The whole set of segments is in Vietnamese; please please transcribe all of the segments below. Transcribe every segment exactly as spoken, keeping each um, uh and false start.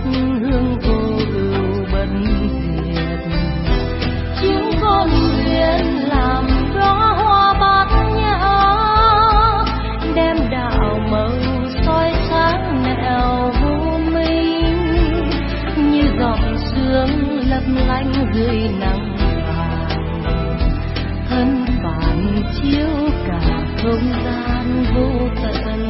hương vô ưu bất diệt. Chúng con nguyện làm đóa hoa bát nhã, đem đạo màu soi sáng nẻo vô minh, như giọt sương lấp lánh dưới nắng vàng, thân phản chiếu cả không gian vô tận.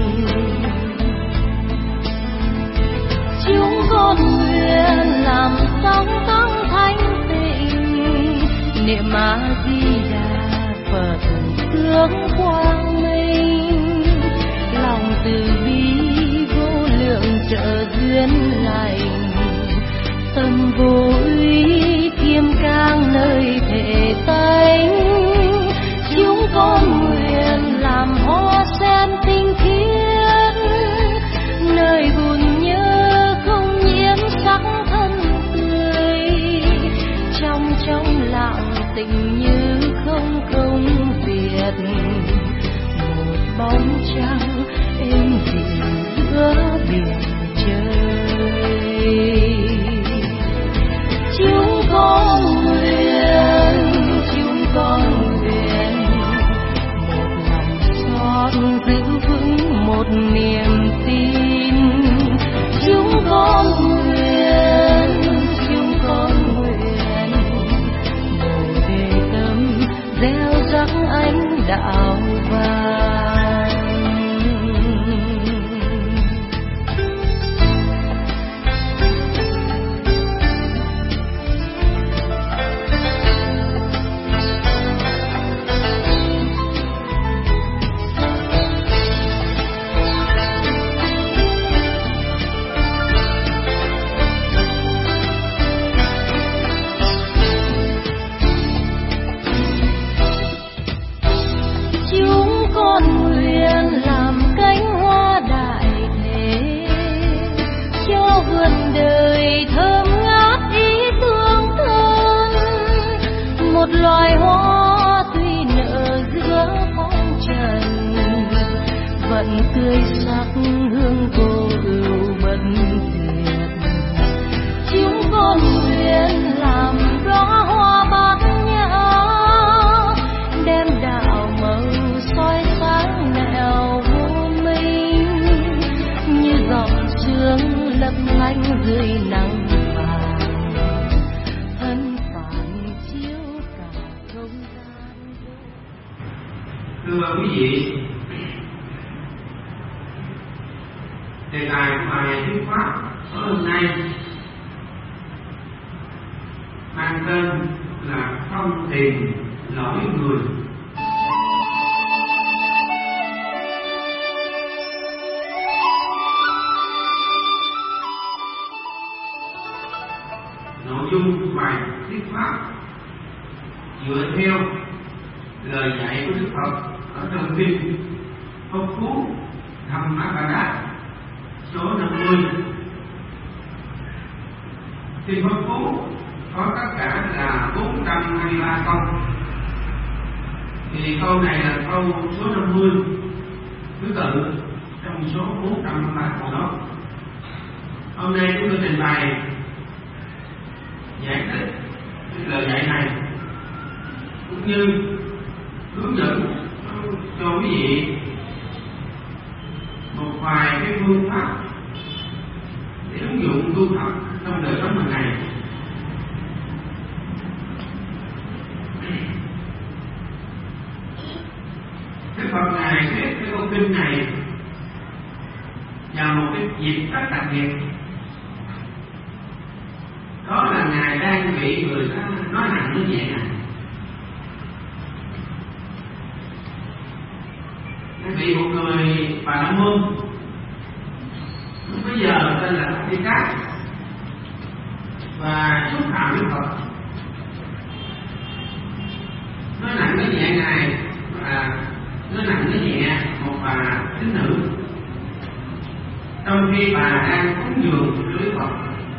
Chúng con nguyện làm sáng tăng thanh tịnh, niệm A Di Đà Phật tướng quang minh, lòng từ bi vô lượng trợ duyên lành, tâm vô úy kiêm cang nơi thể tánh. Chúng con nguyện làm hoa sen tinh khiết, nơi buồn nhớ không nhiễm sắc thân tươi, trong trong lặng tình như không không việt, một bóng trăng êm dịu giữa biển trời. Chúng con nguyện, chúng con nguyện, một lòng son giữ vững một niềm tin. Chúng con nguyện, chúng con nguyện, bồ đề tâm gieo rắc ánh đạo vàng. Loài hoa tuy nở giữa phong trần, vẫn tươi sắc hương vô ưu bất diệt. Chúng con nguyện làm đóa hoa bát nhã, đem đạo màu soi sáng nẻo vô minh, như giọt sương lấp lánh dưới nắng vàng, thân phản chiếu. Thưa quý vị, đề tài của bài thuyết pháp tối hôm nay mang tên là không tìm lỗi người. Nội dung của bài thuyết pháp dựa theo lời dạy của Đức Phật ở trong kinh Pháp Cú Dhammapada số năm mươi. Kinh Pháp Cú có tất cả là bốn trăm hai mươi ba câu, thì câu này là câu số năm mươi thứ tự trong số bốn trăm hai mươi ba câu đó. Hôm nay chúng tôi trình bày giải thích lời dạy này cũng như hướng dẫn cho quý vị một vài cái phương pháp để ứng dụng tu học trong đời sống hàng ngày. Đức Phật ngài viết cái câu kinh này vào một cái dịp rất đặc biệt, đó là ngài đang bị người ta nói nặng nói nhẹ này. Bị một người Bà La Môn lúc bây giờ tên là Thi Cát và xúc phạm Đức Phật, nói nặng nói nhẹ ngài, và nói nặng nói nhẹ một bà tín nữ, trong khi bà đang cúng dường cho Đức Phật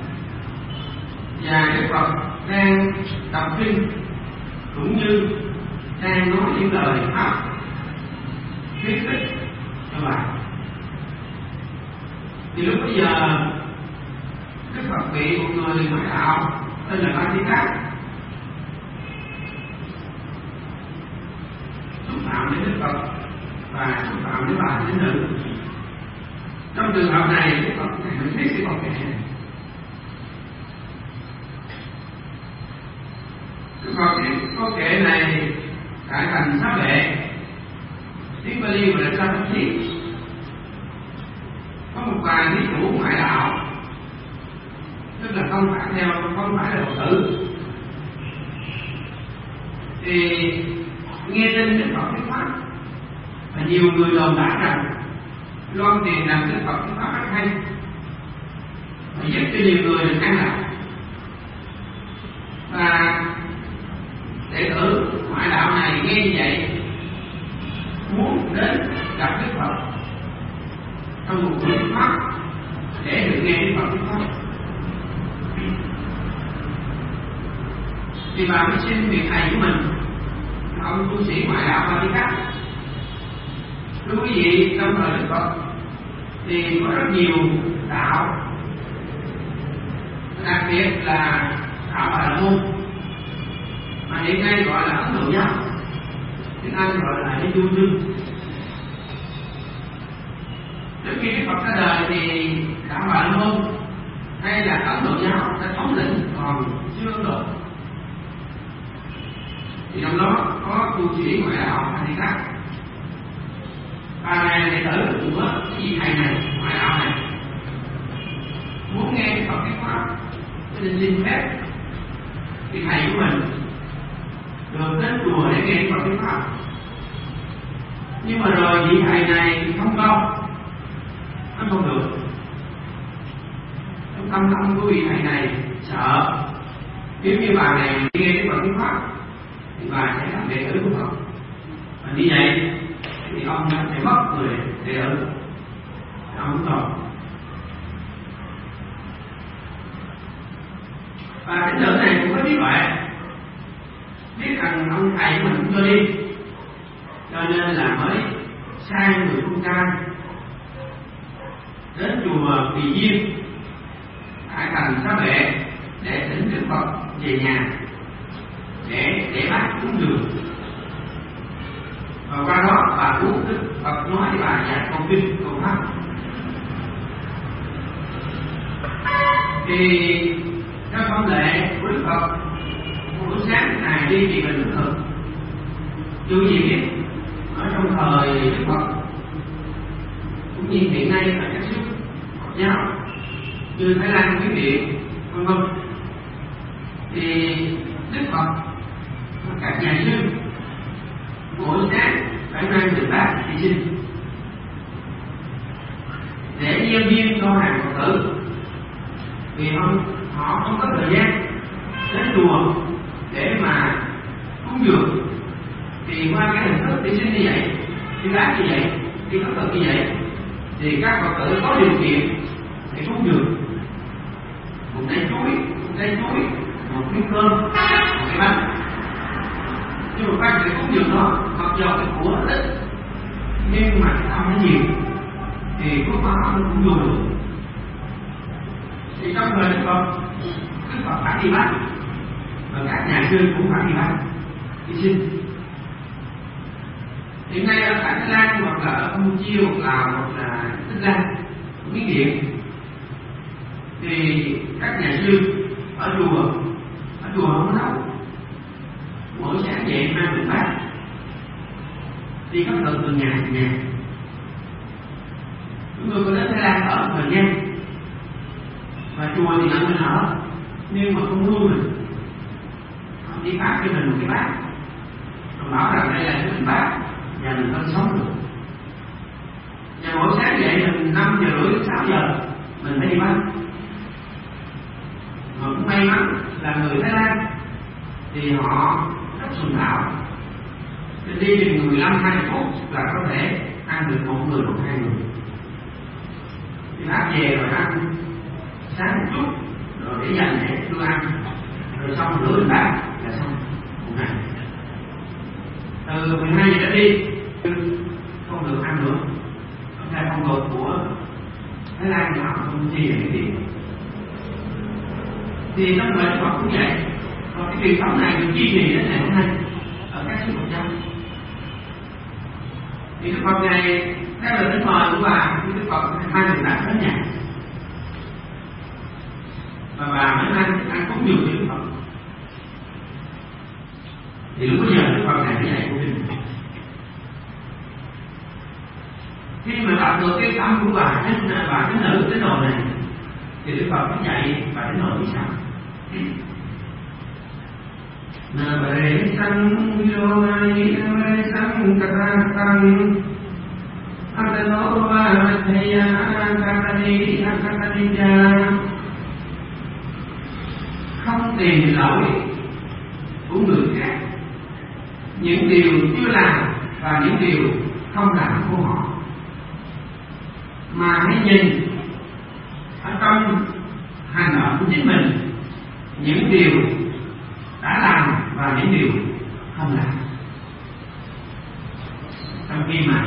và Đức Phật đang đọc kinh cũng như đang nói những lời pháp thuyết thích cho bà. Thì lúc bây giờ Phật bị một người ngoại đạo tên là Vatican xúc phạm đến Đức Phật và xúc phạm đến bà thánh nữ. Trong trường hợp này, Đức Phật này mới biết cái câu kệ này. Đức Phật biết câu kệ này cải thành pháp lệ, tiếng Bali gọi là Samadhi. Có một vài thí chủ ngoại đạo, tức là không phải theo, không phải là Phật tử, thì nghe tin Đức Phật thuyết pháp và nhiều người đồn đãi rằng loan tiền rằng Đức Phật thuyết pháp rất hay và giúp cho nhiều người được an lạc. Và đệ tử ngoại đạo này nghe như vậy muốn đến gặp Đức Phật trong một buổi thuyết pháp để được nghe Đức Phật thuyết pháp, thì bà mới xin vị thầy của mình, ông tu sĩ ngoại đạo Vatican. Thưa quý vị, trong thời Đức Phật thì có rất nhiều đạo, đặc biệt là đạo Bà La Môn mà hiện nay gọi là Ấn Độ giáo, tiếng Anh gọi là Hinduism. Trước khi Đức Phật ra đời thì đạo Bà La Môn hay là Ấn Độ giáo đã thống lĩnh còn chưa Ấn Độ. Thì trong đó có tu sĩ ngoại đạo Vatican. Bà này là đệ tử của vị thầy này, ngoại đạo này, muốn nghe Phật thuyết pháp cho nên xin phép vị thầy của mình được đến chùa để nghe Phật thuyết pháp. Nhưng mà rồi vị thầy này không công, nó không được. Trong tâm tâm của vị thầy này sợ nếu như bà này nghe Phật thuyết pháp thì bà sẽ làm đệ tử của Phật, và như vậy thì ông sẽ mất người đệ tử. Ông không còn. Và cái nữ này cũng có trí tuệ, biết rằng ông thầy của mình cũng cho đi, cho nên là mới sai người con trai đến chùa Tỳ Diên tại thành Xá Vệ để thỉnh Đức Phật về nhà để để bác cúng dường. Và qua đó bà uống Đức Phật nói với bà dạy câu kinh câu pháp. Thì theo thông lệ của Đức Phật, một buổi sáng này đi thì mình thức thực. Dù gì biết ở trong thời Đức Phật cũng như hiện nay ở các nước Phật giáo như Thái Lan, Miến Điện, vân vân, thì Đức Phật và các nhà sư mỗi sáng phải mang mười bát đi sinh để gieo duyên cho hàng Phật tử, vì không họ không có thời gian đến chùa để mà cúng dường. Thì qua cái hình thức đi sinh như vậy, đi bát như vậy, đi khất thực như vậy, thì các Phật tử có điều kiện để cúng dường một trái chuối, một trái chuối, một miếng cơm, một cái bánh. Nhưng mà quan trọng cúng dường đó, mặc dù cái của nó ít nhưng mà cái tâm nó nhiều thì phước báo nó cũng vô được. Thì trong thời Đức Phật, Đức Phật phải đi bắt, và các nhà sư cũng phải đi bắt, đi sinh. Hiện nay ở tại Thái Lan hoặc là ở Campuchia hoặc Lào hoặc là Tích Lan, Miến Điện, thì các nhà sư ở chùa, ở chùa không có nấu, mỗi sáng dậy mang được bát đi khất thực từ nhà từ nhà. Chúng tôi có đến Thái Lan ở thời gian, và chùa thì nhận mình ở, nhưng mà không nuôi mình, họ đi phát cho mình một cái bát, họ bảo rằng đây là cái mình bát và mình không sống được. Và mỗi sáng dậy mình năm giờ rưỡi sáu giờ mình phải đi bắt. Mà cũng may mắn là người Thái Lan thì họ rất sùng đạo, nên đi chừng mười lăm hai mươi phút là có thể ăn được một người một hai người. Thì bác về rồi ăn sáng một chút rồi để dành để đưa ăn, rồi xong rửa lên bát là xong một ngày. Từ mười hai giờ trở đi không được ăn nữa, không phải phong tục của Thái Lan, họ không chia những tiền. Thì trong lời Phật cũng vậy. Và cái truyền thống này được duy trì đến ngày hôm nay ở các nước Phật giáo. Thì Đức Phật này theo lời thỉnh mời của bà, Đức Phật mang người ta đến nhà và bà mới mang ăn cúng dường cho Đức Phật. Thì lúc bây giờ Đức Phật này mới dạy của mình. Khi mà đạt được cái tâm của bà, cái bà cái nữ cái đồ này, thì Đức Phật mới dạy bà cái đồ như sao? Na bệ sang yo mai na bệ sang kata sang atano va thaya akatani akatanija. Không tìm lỗi của người khác, những điều chưa làm và những điều không làm của họ, mà hãy nhìn ở trong hành động của chính mình những điều đã làm và những điều không làm. Trong khi mà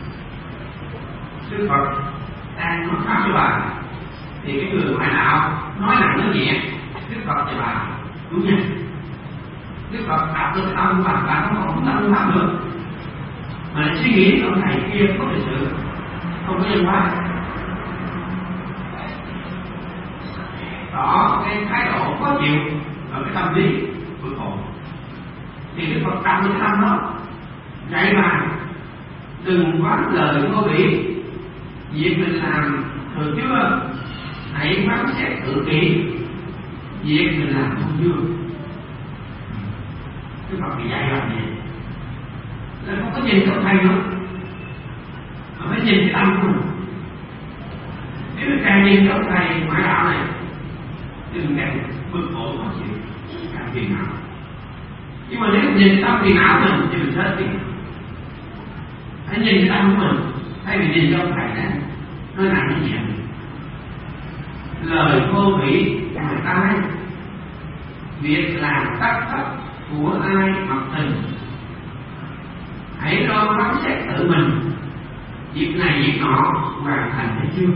Đức Phật đang nói pháp cho bà, thì cái người ngoại đạo nói nặng nói nhẹ, Đức Phật cho bà đúng nha. Đức Phật tạo được tâm của bà, bà không còn tâm pháp nữa, mà lại suy nghĩ ông thầy kia có thực sự không có nhân hóa. Đó, cái thái độ khó chịu và cái tâm lý cuối cùng thì Đức Phật tạo được cái tâm đó, dạy bà đừng quá lời vô vị, việc mình làm được chưa, hãy phán xét tự kỷ, việc mình làm không chưa. Đức Phật bị dạy làm gì là không có nhìn ông thầy nữa, mà phải nhìn cái tâm của mình. Nếu mình càng nhìn ông thầy ngoại đạo này thì mình càng bực bội khó chịu, càng phiền não. Nhưng mà nếu mình nhìn tâm phiền não mình thì mình hết phiền. Hãy nhìn cái tâm của mình, thay vì nhìn cho ông thầy đó nói nặng như vậy, lời vô vị ngoài tai, việc làm tắc thất của ai mặc tình. Hãy lo phán xét tự mình, việc này việc nọ hoàn thành hay chưa.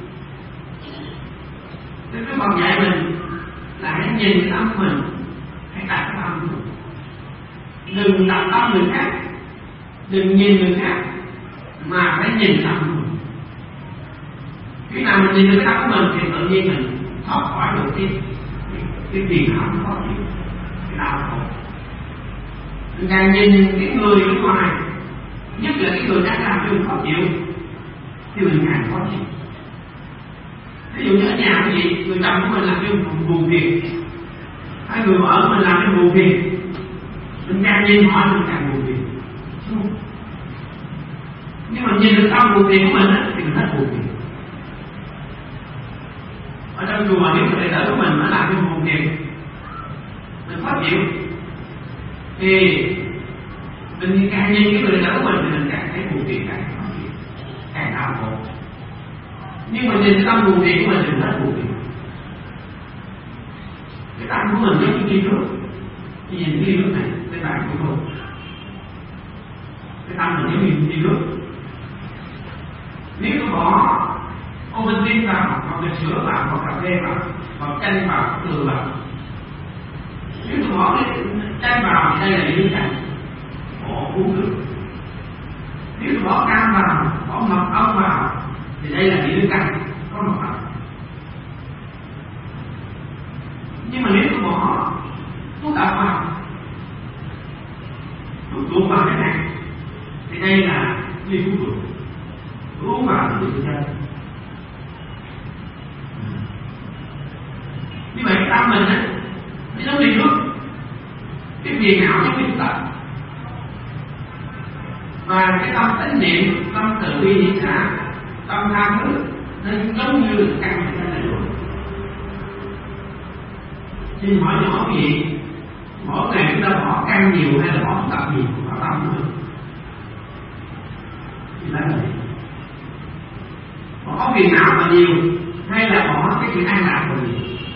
Đức Phật dạy mình là hãy nhìn tâm mình, hãy đặt cái tâm mình, đừng đặt tâm người khác, đừng nhìn người khác, mà phải nhìn tâm mình. Khi nào mình nhìn được cái tâm của mình thì tự nhiên mình thoát khỏi được cái cái phiền não khó chịu, cái đau khổ. Mình càng nhìn cái người ở ngoài, nhất là cái người đang làm cho mình khó chịu, thì mình càng khó chịu. Ví dụ như ở nhà cái gì, người chồng của mình làm cho mình buồn phiền, hay người vợ của mình làm cho mình buồn phiền, mình càng nhìn họ mình càng buồn phiền. Nhưng mà nhìn được tâm buồn phiền của mình á, thì mình hết buồn phiền. Ở trong chùa nếu người đệ tử của mình nó làm cho mình buồn phiền, mình khó chịu, thì mình càng nhìn cái người đệ tử của mình thì mình càng thấy buồn phiền, càng khó chịu, càng đau khổ. Nhưng mà nhìn cái tâm buồn phiền của mình thì mình hết buồn phiền. Cái tâm của mình giống như ly nước, khi nhìn ly nước này, cái bàn của tôi, cái tâm mình giống như ly nước. Nếu tôi bỏ Ovaltine vào, hoặc là sữa vào, hoặc cà phê vào, hoặc chanh vào, hoặc đường vào, nếu tôi bỏ cái chanh vào thì đây là ly nước chanh, bỏ uống nước. Nếu tôi bỏ cam vào, bỏ mật ong vào thì đây là ly nước canh, có mật ong. Nhưng mà nếu tôi bỏ thuốc độc vào, tôi uống vào cái này thì đây là ly thuốc ruột, uống vào thì tôi chơi. Như vậy cái tâm mình á, nó giống ly nước, cái phiền não giống như chúng ta, và cái tâm tánh niệm, tâm từ bi hỷ xả, tâm tha thứ, nó giống như căn bệnh này luôn. Xin hỏi nhỏ gì, mỗi ngày chúng ta bỏ căn nhiều hay là bỏ tập nhiều vào tâm của mình? Thì là gì? Bỏ phiền não mà nhiều hay là bỏ cái sự an lạc của mình?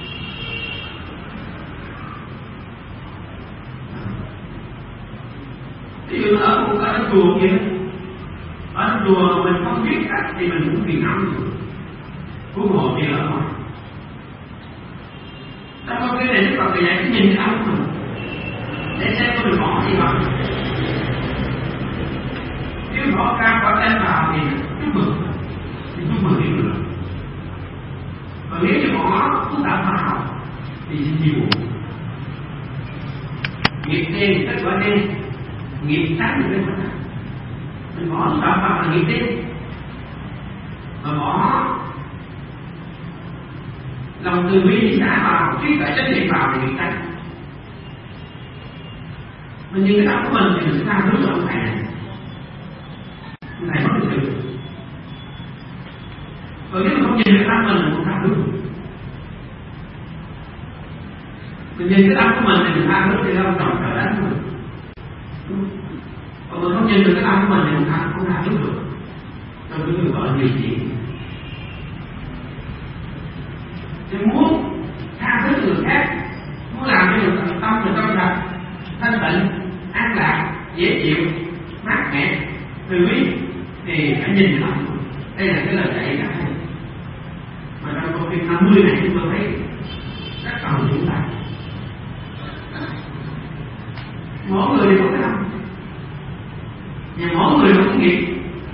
Ví dụ ở một cái chùa kia, ở chùa mình không biết cách thì mình cũng phiền não nhiều, huống hồ gì ở ngoài. Trong cái này Đức Phật dạy cái nhìn cái tâm của mình để xem có được bỏ gì không. Nếu bỏ ra quả tên vào thì chúc mừng, thì chúc mừng đi được. Còn nếu như bỏ phức tạp vào thì xin chịu. Nghiệp đen kết quả đen, nghiệp tránh được kết quả tránh. Mình bỏ phức tạp vào là nghiệp đen, mà bỏ lòng từ bi xả vào, trí tuệ trách nhiệm vào thì nghiệp tránh. Mình nhìn cái tâm của mình thì mình sẽ làm đúng rồi thầy này. Thầy nói được sự. Còn nếu mình không nhìn cái tâm mình là không làm đúng. Mình nhìn cái tâm của mình thì mình làm đúng thì đâu trọng trở đánh mình. Còn mình không nhìn được cái tâm của mình thì mình làm không làm đúng được. Trong cái người gọi là gì chỉ. Thì muốn tha thứ người khác, muốn làm cho người tâm người trong sạch, thanh tịnh, an lạc, dễ chịu, mát mẻ, từ bi thì phải nhìn lại. Đây là cái lời dạy cả hay. Mà trong câu phim năm mươi này chúng tôi thấy rất cần chúng ta. Mỗi người đều có cái tâm, và mỗi người đều có nghiệp.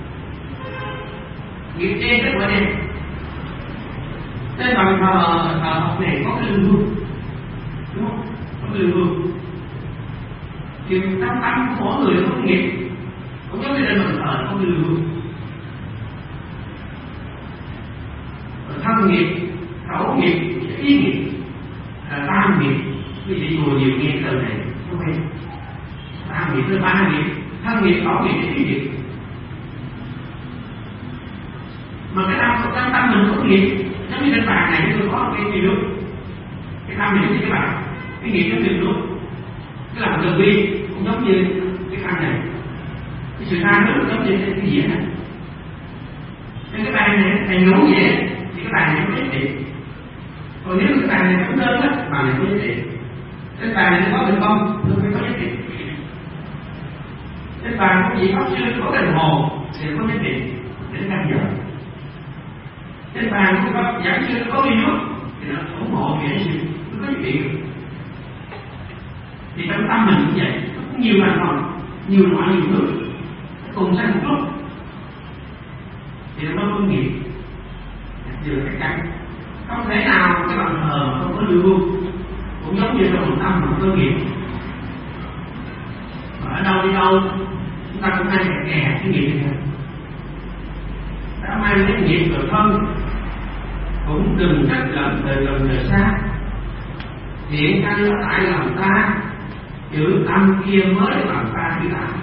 Nghiệp đen kết quả đen. Trên bằng thờ thờ học này có cái lương hương, đúng không? Có cái lương hương. Thì tâm tâm của mỗi người đều có nghiệp. Cũng giống như trên bàn thờ có cái lương hương. Thân nghiệp, khẩu nghiệp, ý nghiệp, là ba nghiệp. Quý vị ngồi nhiều nghe từ này, không quen. Ba nghiệp là ba nghiệp, thân nghiệp, khẩu nghiệp, ý nghiệp. Mà cái tâm của tâm mình có nghiệp, giống như trên bàn này tôi có cái gì nước, cái tâm này như cái bàn, cái nghiệp giống như nước, cái làm từ bi cũng giống như cái tâm này, cái sự tha thứ giống như cái dĩa này. Nên cái bàn này thành nấu dễ thì cái bàn này có giá trị. Còn nếu cái bàn này không đơn á, bàn này có giá trị. Cái bàn này có được không? Nó mới có giá trị. Cái bàn có gì có chưa có đồng hồ thì có giá trị đến năm giờ. Cái bàn có giảng sư có ly nước thì nó ủng hộ nghệ sĩ, nó có giá trị. Thì trong tâm mình cũng vậy, nó cũng nhiều bàn rồi, nhiều loại nhiều nước, cùng sang một lúc thì nó có nghiệp. Điều chắc chắn không thể nào cái bàn thờ mà không có lưu hương, cũng giống như trong tâm mà có nghiệp. Mà ở đâu đi đâu chúng ta cũng hay kè kè cái nghiệp này, đã mang cái nghiệp rồi thân cũng đừng trách lầm từ lần đời xa. Hiện căn nó tại lòng ta, chữ tâm kia mới làm ta đi làm.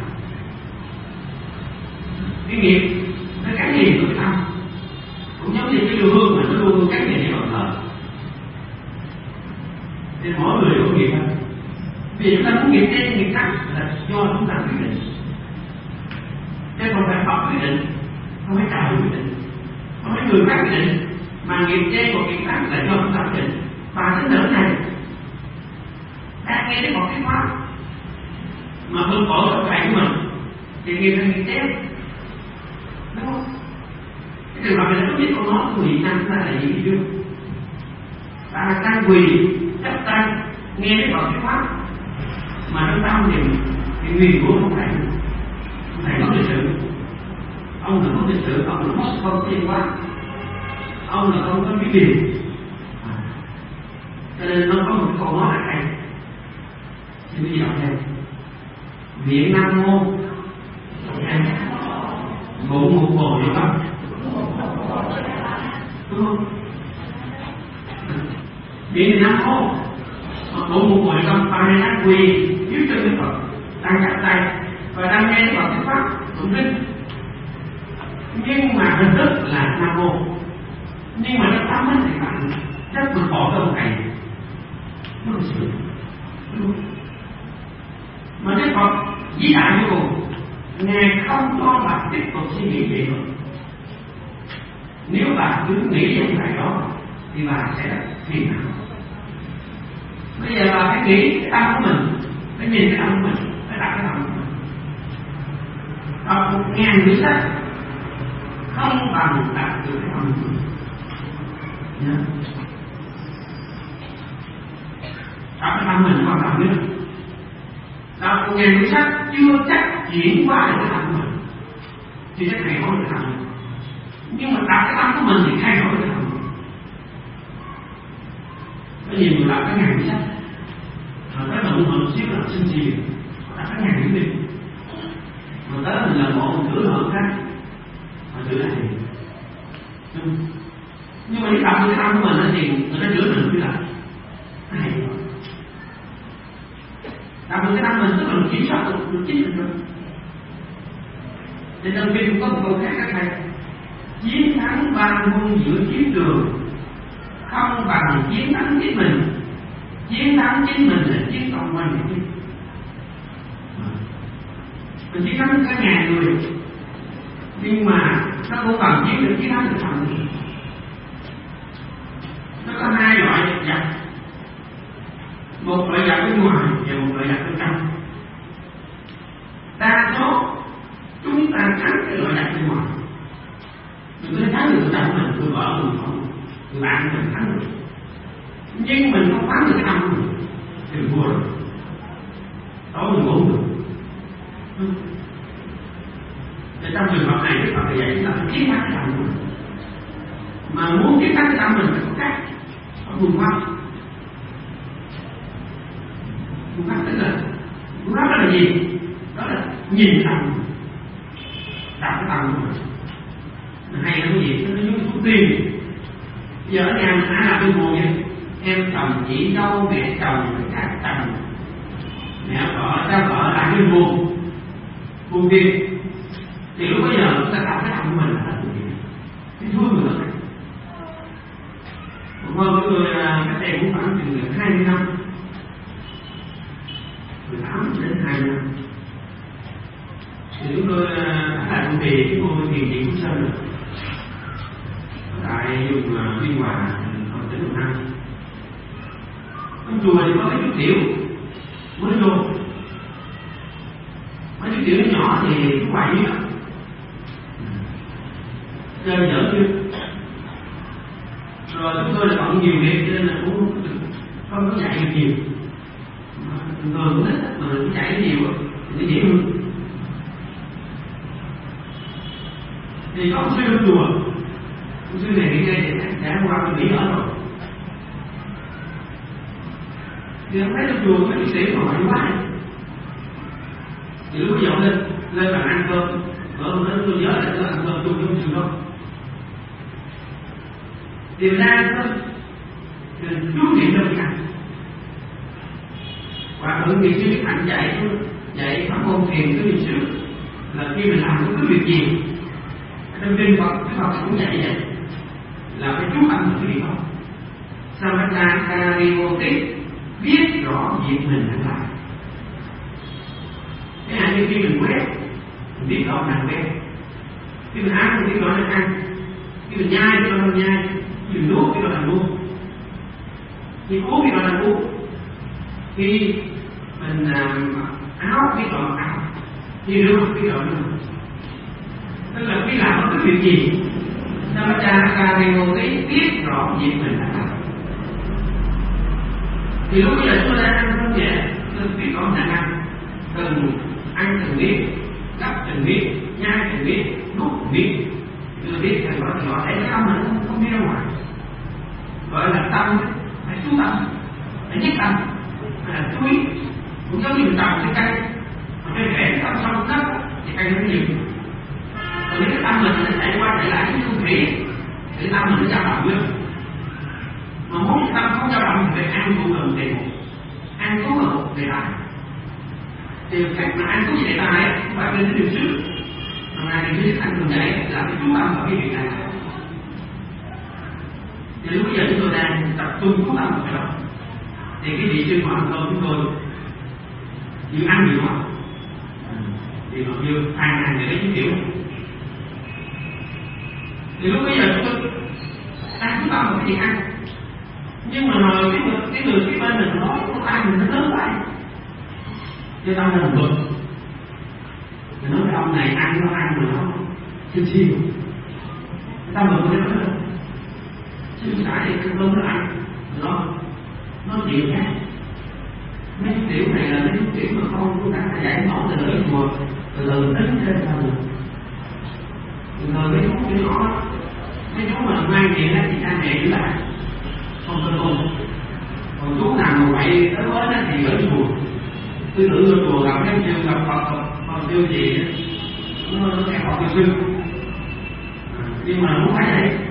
Cái nghiệp nó gắn liền với tâm, cũng giống như cái lưu hương mà nó luôn luôn gắn liền với bàn thờ. Thì mỗi người có nghiệp hết. Vì chúng ta muốn nghiệp đen nghiệp trắng là do chúng ta quyết định, chứ không phải Phật quyết định, không phải trời quyết định, không phải người khác quyết định, mà nghiệp đen và nghiệp trắng là do chúng ta quyết định. Và cái nữ này đang nghe đến một cái pháp mà hương khổ trong phải của mình thì nghiệp là nghiệp đen, đúng không? Cái trường hợp này nó biết câu nói của Việt Nam chúng ta là gì chưa? Ta đang quỳ chấp tay nghe đến một cái pháp mà trong tâm thì thì nguyền của không phải không phải nói lịch sự. Ông là không lịch sự, ông là mất không thiên quá, ông là không có biết điều. Cho nên nó có một cái câu nói là hay. Thì bây giờ đây Viện Nam Mô ngủ một bồ vậy không? Đúng không? Viện Nam Mô ngủ một bồ vậy không? Và này đang quỳ dưới chân Đức Phật, đang chắp tay và đang nghe Đức Phật thuyết pháp tụng kinh. Nhưng mà hình thức là Nam Mô, nhưng mà nó tâm ấy thì bạn rất cực khổ trong ngày nó là sự. Mà Đức Phật vĩ đại vô cùng, Ngài không cho bạn tiếp tục suy nghĩ gì nữa. Nếu bạn cứ nghĩ trong ngày đó thì bạn sẽ phiền não. Bây giờ là phải nghĩ cái tâm của mình, phải nhìn cái tâm của mình, phải đặt cái tâm của mình. Đọc một ngàn quyển sách không bằng đặt được cái tâm của mình. tâm mình quan trọng nhất. Đọc một ngàn quyển sách chưa chắc chuyển qua được cái tâm của mình, chưa chắc thay đổi được tâm mình. Nhưng mà đọc cái tâm của mình thì thay đổi được tâm mình. Có nhiều người đọc cái ngàn quyển sách, rồi tới động một xíu là sinh gì, đọc cái ngàn quyển đi, rồi tới mình làm bộ mình thử hơn khác, họ thử lại. Nhưng mà nếu đọc cái tâm của mình thì người ta chữa mình như là hay. Đọc cái tâm mình tức là mình kiểm soát được, được chính mình rồi. Nên trong kinh có một câu khác các thầy: chiến thắng ba môn giữa chiến trường không bằng chiến thắng chính mình. Chiến thắng chính mình là chiến công quan trọng nhất. Mình chiến thắng cả ngàn người, nhưng mà nó không bằng chiến được chiến thắng được thằng người. Nó có hai loại giặc, một loại giặc bên ngoài và một loại giặc bên trong. Đa số chúng ta thắng cái loại giặc bên ngoài, mình cứ thắng được cái tâm mình, người vợ người con, người bạn mình thắng được, nhưng mình không thắng được cái tâm mình thì thua rồi, đó mình ngủ được. Để trong trường hợp này Đức Phật dạy chúng ta phải chiến thắng cái tâm mình. Mà muốn chiến thắng cái tâm mình phải có cách, có phương pháp. Phương pháp tức là phương pháp đó là gì? Đó là nhìn tâm, đọc cái tâm của mình. Hay là cái gì? Nó giống thuốc tiên. Bây giờ ở nhà mình ai làm bên buồn vậy? Em chồng, chị dâu, mẹ chồng, các chồng, mẹ vợ, cha vợ làm bên buồn, buồn tiên. Thì lúc bây giờ chúng ta đọc cái tâm của mình là buồn tiên, cái thương người đó. Một hôm cái người cách đây cũng khoảng chừng hai mươi năm, mười tám đến hai mươi năm, thì chúng tôi đã lại công ty cái cô thiền viện Phúc Sơn rồi, tại dùng Biên Hòa ở tỉnh Đồng Nai. Trong chùa thì có cái chút tiểu mới vô, mấy chút tiểu nhỏ thì cũng quậy lắm, chơi dở chưa. Rồi chúng tôi là bận nhiều việc cho nên là cũng không có chạy được nhiều. Thường thường cũng thích mà cũng chạy nhiều thì dễ hơn. Thì có một sư trong chùa, một sư này đi đây đã qua mình nghỉ ở rồi. Thì ông thấy trong chùa mấy vị sĩ ngồi quá. Thì lúc bây giờ lên lên bàn ăn cơm, ở hôm đó tôi nhớ là tôi ăn cơm chung với sư đó. Điều ra thôi, đừng chú niệm đâu cả. Và thượng vị sư Hạnh dạy dạy pháp môn thiền cái lịch sử là khi mình làm bất cứ việc gì, trong kinh Phật cái Phật cũng dạy vậy, là phải chú tâm vào cái việc đó. Samatha Kariyoti, biết rõ việc mình đang làm. Cái này như khi mình quét, mình biết rõ mình quét. Khi mình ăn, mình biết rõ mình ăn. Khi mình nhai, biết rõ mình nhai. Khi mình nuốt, biết rõ mình nuốt. Khi uống, biết rõ mình uống. Khi mình uh, áo, biết rõ mình áo. Khi rửa mặt, biết rõ mình rửa. Tức là khi làm bất cứ việc gì, Samatha Kariyoti, biết rõ việc mình đang làm. Thì lúc bây giờ chúng ta đang ăn không nhẹ, tôi biết rõ mình đang ăn. Từng ăn từng biết, gấp từng biết, nhai từng biết, nuốt từng biết. Tôi biết thành gọi thì gọi để cái tâm mình không, không đi ra ngoài. Gọi là tâm, phải chú tâm, phải nhất tâm, phải là chú ý. Cũng giống như mình trồng cái cây, mà cây rễ cái tâm sâu đất thì cây nó nhiều. Còn nếu cái tâm mình nó chạy qua chạy lại cái không thủy, thì tâm mình nó dao động luôn. Mà muốn cái tâm không dao động thì phải ăn vô gần đề mục, ăn cố gần một đề tài. Thì cách mà ăn có gì đề tài không phải lên đến điều trước. Hôm nay thì Đức Anh thường dạy là phải chú tâm vào cái việc này. Thì lúc bây giờ chúng tôi đang tập trung chú tâm vào cái đó. Thì cái vị sư ngoại của chúng tôi như ăn nhiều quá, thì họ như ăn ăn để lấy chút kiểu. Thì lúc bây giờ chúng tôi đang chú tâm vào cái việc ăn, nhưng mà rồi cái người cái người phía bên mình nói cái tay mình nó lớn quá, cái tâm mình bực. Mình nói cái ông này ăn nó ăn rồi nó chiêu chiêu, cái tâm mình nó nói chứ phải thì không nó ăn nó nó chịu khác. kiểu này là mấy kiểu mà con chúng ta dạy nổi từ lớn chùa từ từ tính lên sao được. Từ từ mấy chú kiểu nhỏ mấy chú mà mang tiền á thì cha mẹ cứ lại không có luôn. Còn chú nào mà vậy tới lớn á thì ở chùa cứ tự vô chùa gặp mấy sư gặp Phật Phật sư gì nó nó kẹp Phật sư nhưng mà muốn phải vậy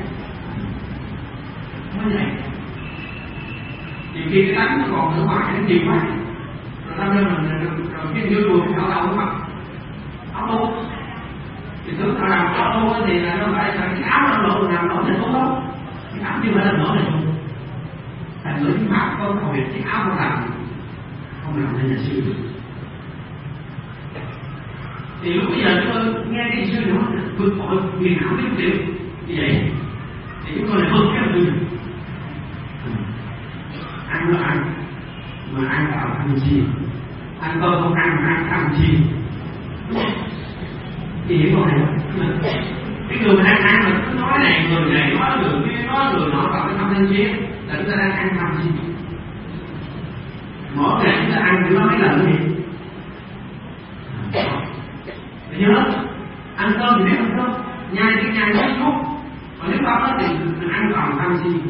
mới vậy. Nhiều khi cái tánh nó còn ở ngoài nó nhiều quá rồi ta nên mình rồi cái vô chùa thì họ đâu mặc áo luôn thì tưởng họ làm áo luôn thì là nó phải là cái áo nó lộ làm nổi thì tốt lắm cái áo chứ phải là nổi này không thành người cái mặt có cầu việc cái áo không làm không làm nên là sư được. Thì lúc bây giờ chúng tôi nghe cái sư nữa vượt khỏi nghiền ảo cái điều như vậy thì chúng tôi lại hơn cái sư ăn nó ăn mà ăn vào ăn chi ăn cơm không ăn mà ăn ăn chi thì hiểu không này cái người mà đang ăn mà cứ nói này người này nói người kia nói người nọ vào cái tâm linh kia là chúng ta đang ăn ăn chi mỗi ngày chúng ta ăn chỉ có mấy lần gì để nhớ ăn cơm thì biết ăn cơm nhai cái nhai cái thuốc còn nếu không thì mình ăn toàn ăn chi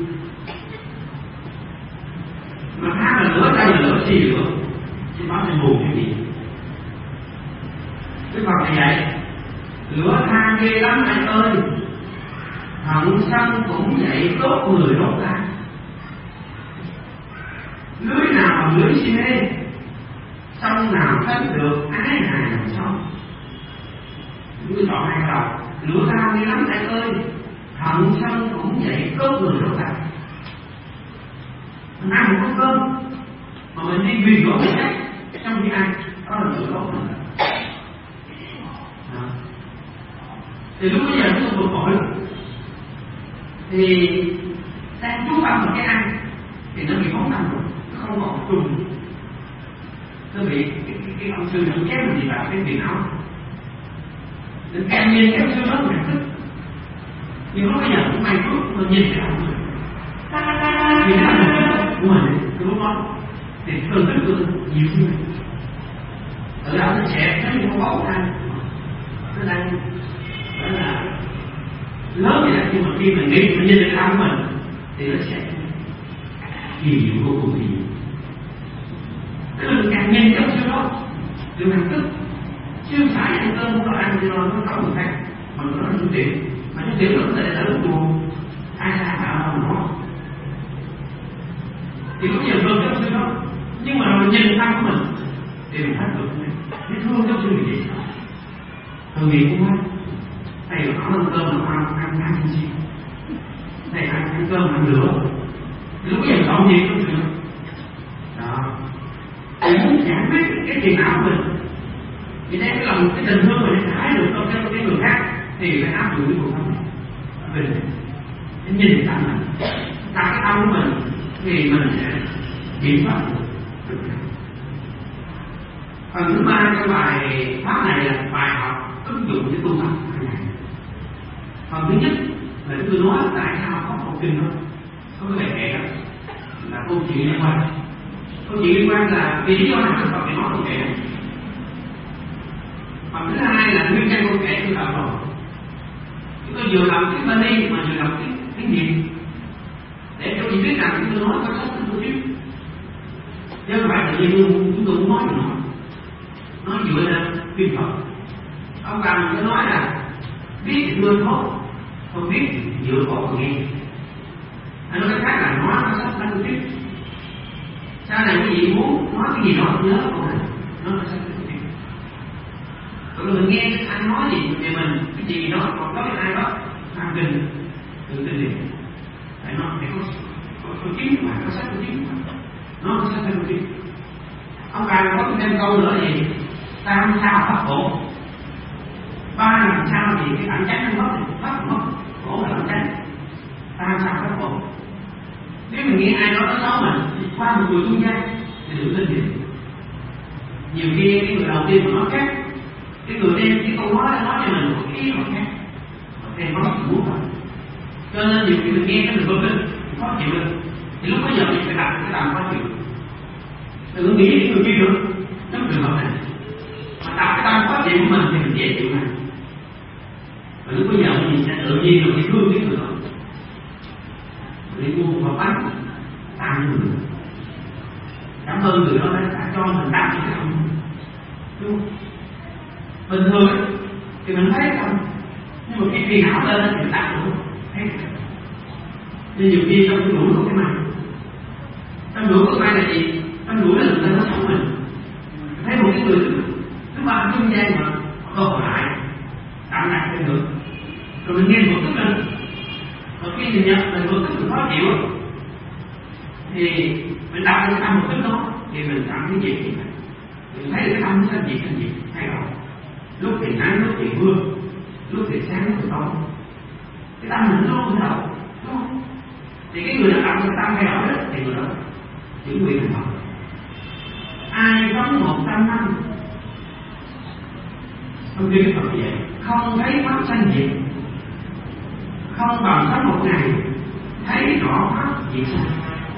mà khác là lửa đây là lửa chi nữa chứ nó sẽ buồn cái gì cái Phật này vậy lửa than ghê lắm anh ơi hận sân cũng vậy đốt người đốt ra lưới nào mà lưới si mê sông nào cất được ái hài làm xong cứ chọn hai đầu lửa than ghê lắm anh ơi hận sân cũng vậy đốt người đốt ra mình ăn một bữa cơm mà mình đi vì đổ người khác trong khi ăn đó là sự đốt mình. Thì lúc bây giờ chúng tôi vượt khỏi thì đang chú tâm vào cái ăn thì nó bị phóng tâm rồi, nó không còn trùng, nó bị cái, cái, cái ông sư nó kéo mình gì vào cái tiền áo, nên càng nhìn cái ông sư đó mình thích, nhưng lúc bây giờ cũng may chút mình nhìn cái ông thì nó là của mình cái lúc đó thì từ từ từ nhiều như vậy, ở đó nó trẻ nó không có bầu ra, nó đang đó là lớn vậy đó, nhưng mà khi mình nghĩ mình nhìn được ăn của mình thì nó sẽ kỳ diệu vô cùng kỳ diệu. Tức là càng nhìn trong siêu đó thì mình tức siêu phải ăn cơm không có ăn thì nó có người khác mà nó nói trung tiểu mà trung tiểu nó có thể là lúc buồn ai ra bảo nó nó thì có nhiều hơn trong siêu đó nhưng mà mình nhìn ăn của mình thì mình thấy được cái thương trong siêu gì vậy thường nghĩ cũng hay thầy nó ăn cơm mà ăn ăn ăn gì thầy ăn ăn cơm ăn lửa lúc bây giờ chọn gì cũng được đó thầy muốn giải quyết cái tiền ảo của mình vì đây cái lòng cái tình thương mình thái được cho cái, cái người khác thì phải áp dụng cái cuộc sống mình để nhìn ta mình ta cái tâm của mình thì mình sẽ kiểm soát được. Phần thứ ba trong bài pháp này là bài học ứng dụng để tu tập hàng ngày. Phần thứ nhất là tôi nói tại sao có một kinh đó có cái bài kệ đó là câu chuyện liên quan. Câu chuyện liên quan là vì lý do nào Phật thì nói câu kệ này. Phần thứ hai là nguyên nhân câu kệ tôi làm rồi. Chúng tôi vừa làm tiếng Bali mà vừa làm tiếng tiếng Việt để cho chị biết rằng chúng tôi nói có sách tôi biết. Chứ không phải tự nhiên chúng tôi muốn nói gì nữa. Nói dựa lên kinh Phật. Ông bà mình có nói là biết thì thương tốt, không biết dựa khổ mà nghe. Anh nói cái khác là nói nó sách nó biết. Sau này quý vị muốn nói cái gì đó nhớ không này, nó là sách nó biết. Còn mình nghe cái anh nói gì về mình, cái gì đó còn có cái ai đó làm kinh, tự tin liền. Tại nó phải có có có chính mà có sách có chính mà nó có sách có chính. Ông bà có thêm câu nữa là gì? Tam sao pháp khổ. Ba làm sao thì cái bản chất nó mất thì pháp mất, khổ là bản chất. Tam sao pháp khổ. Nếu mình nghe ai đó nói xấu mình qua một người trung gian thì đừng tin gì. Nhiều khi cái người đầu tiên mà nói khác, cái người đem cái câu nói nói cho mình một cái ý khác, thêm có sự muốn rồi. Cho nên nhiều khi mình nghe cái mình vô tin, khó chịu lên. Thì lúc bây giờ mình phải làm cái làm khó chịu. đừng có nghĩ những người kia nữa. Trong trường hợp này mà tập cái tâm phát triển của mình thì mình dễ chịu này. Và lúc bây giờ mình sẽ tự nhiên mình đi thương cái người đó, đi mua một bánh tặng người, cảm ơn người đó đã cho mình đáp cái tâm, đúng không? Bình thường ấy, thì mình thấy không, nhưng mà khi phiền não lên thì mình tặng luôn, thấy không? Nhưng nhiều khi trong cái mũi có cái mai, trong mũi có cái mai là gì? Trong mũi là người ta nói xấu mình, thấy một cái người thứ ba trung gian mà còn lại tạm đặt cái được, rồi mình nghe một tức lên, và khi mình nhận mình một tức mình khó chịu, thì mình đặt cái tâm một tức đó, thì mình cảm thấy gì? Mình thấy được cái tâm nó thành gì thành gì thay đổi. Lúc thì nắng, lúc thì mưa, lúc thì sáng, lúc thì tối, cái tâm mình nó không thay đổi, đúng không? Thì cái người nào đặt cái tâm thay đổi đó thì người đó những người thành công. Ai sống một trăm năm không biết cái Phật vậy, không thấy pháp sanh diệt, không bằng sống một ngày thấy rõ pháp diệt sanh.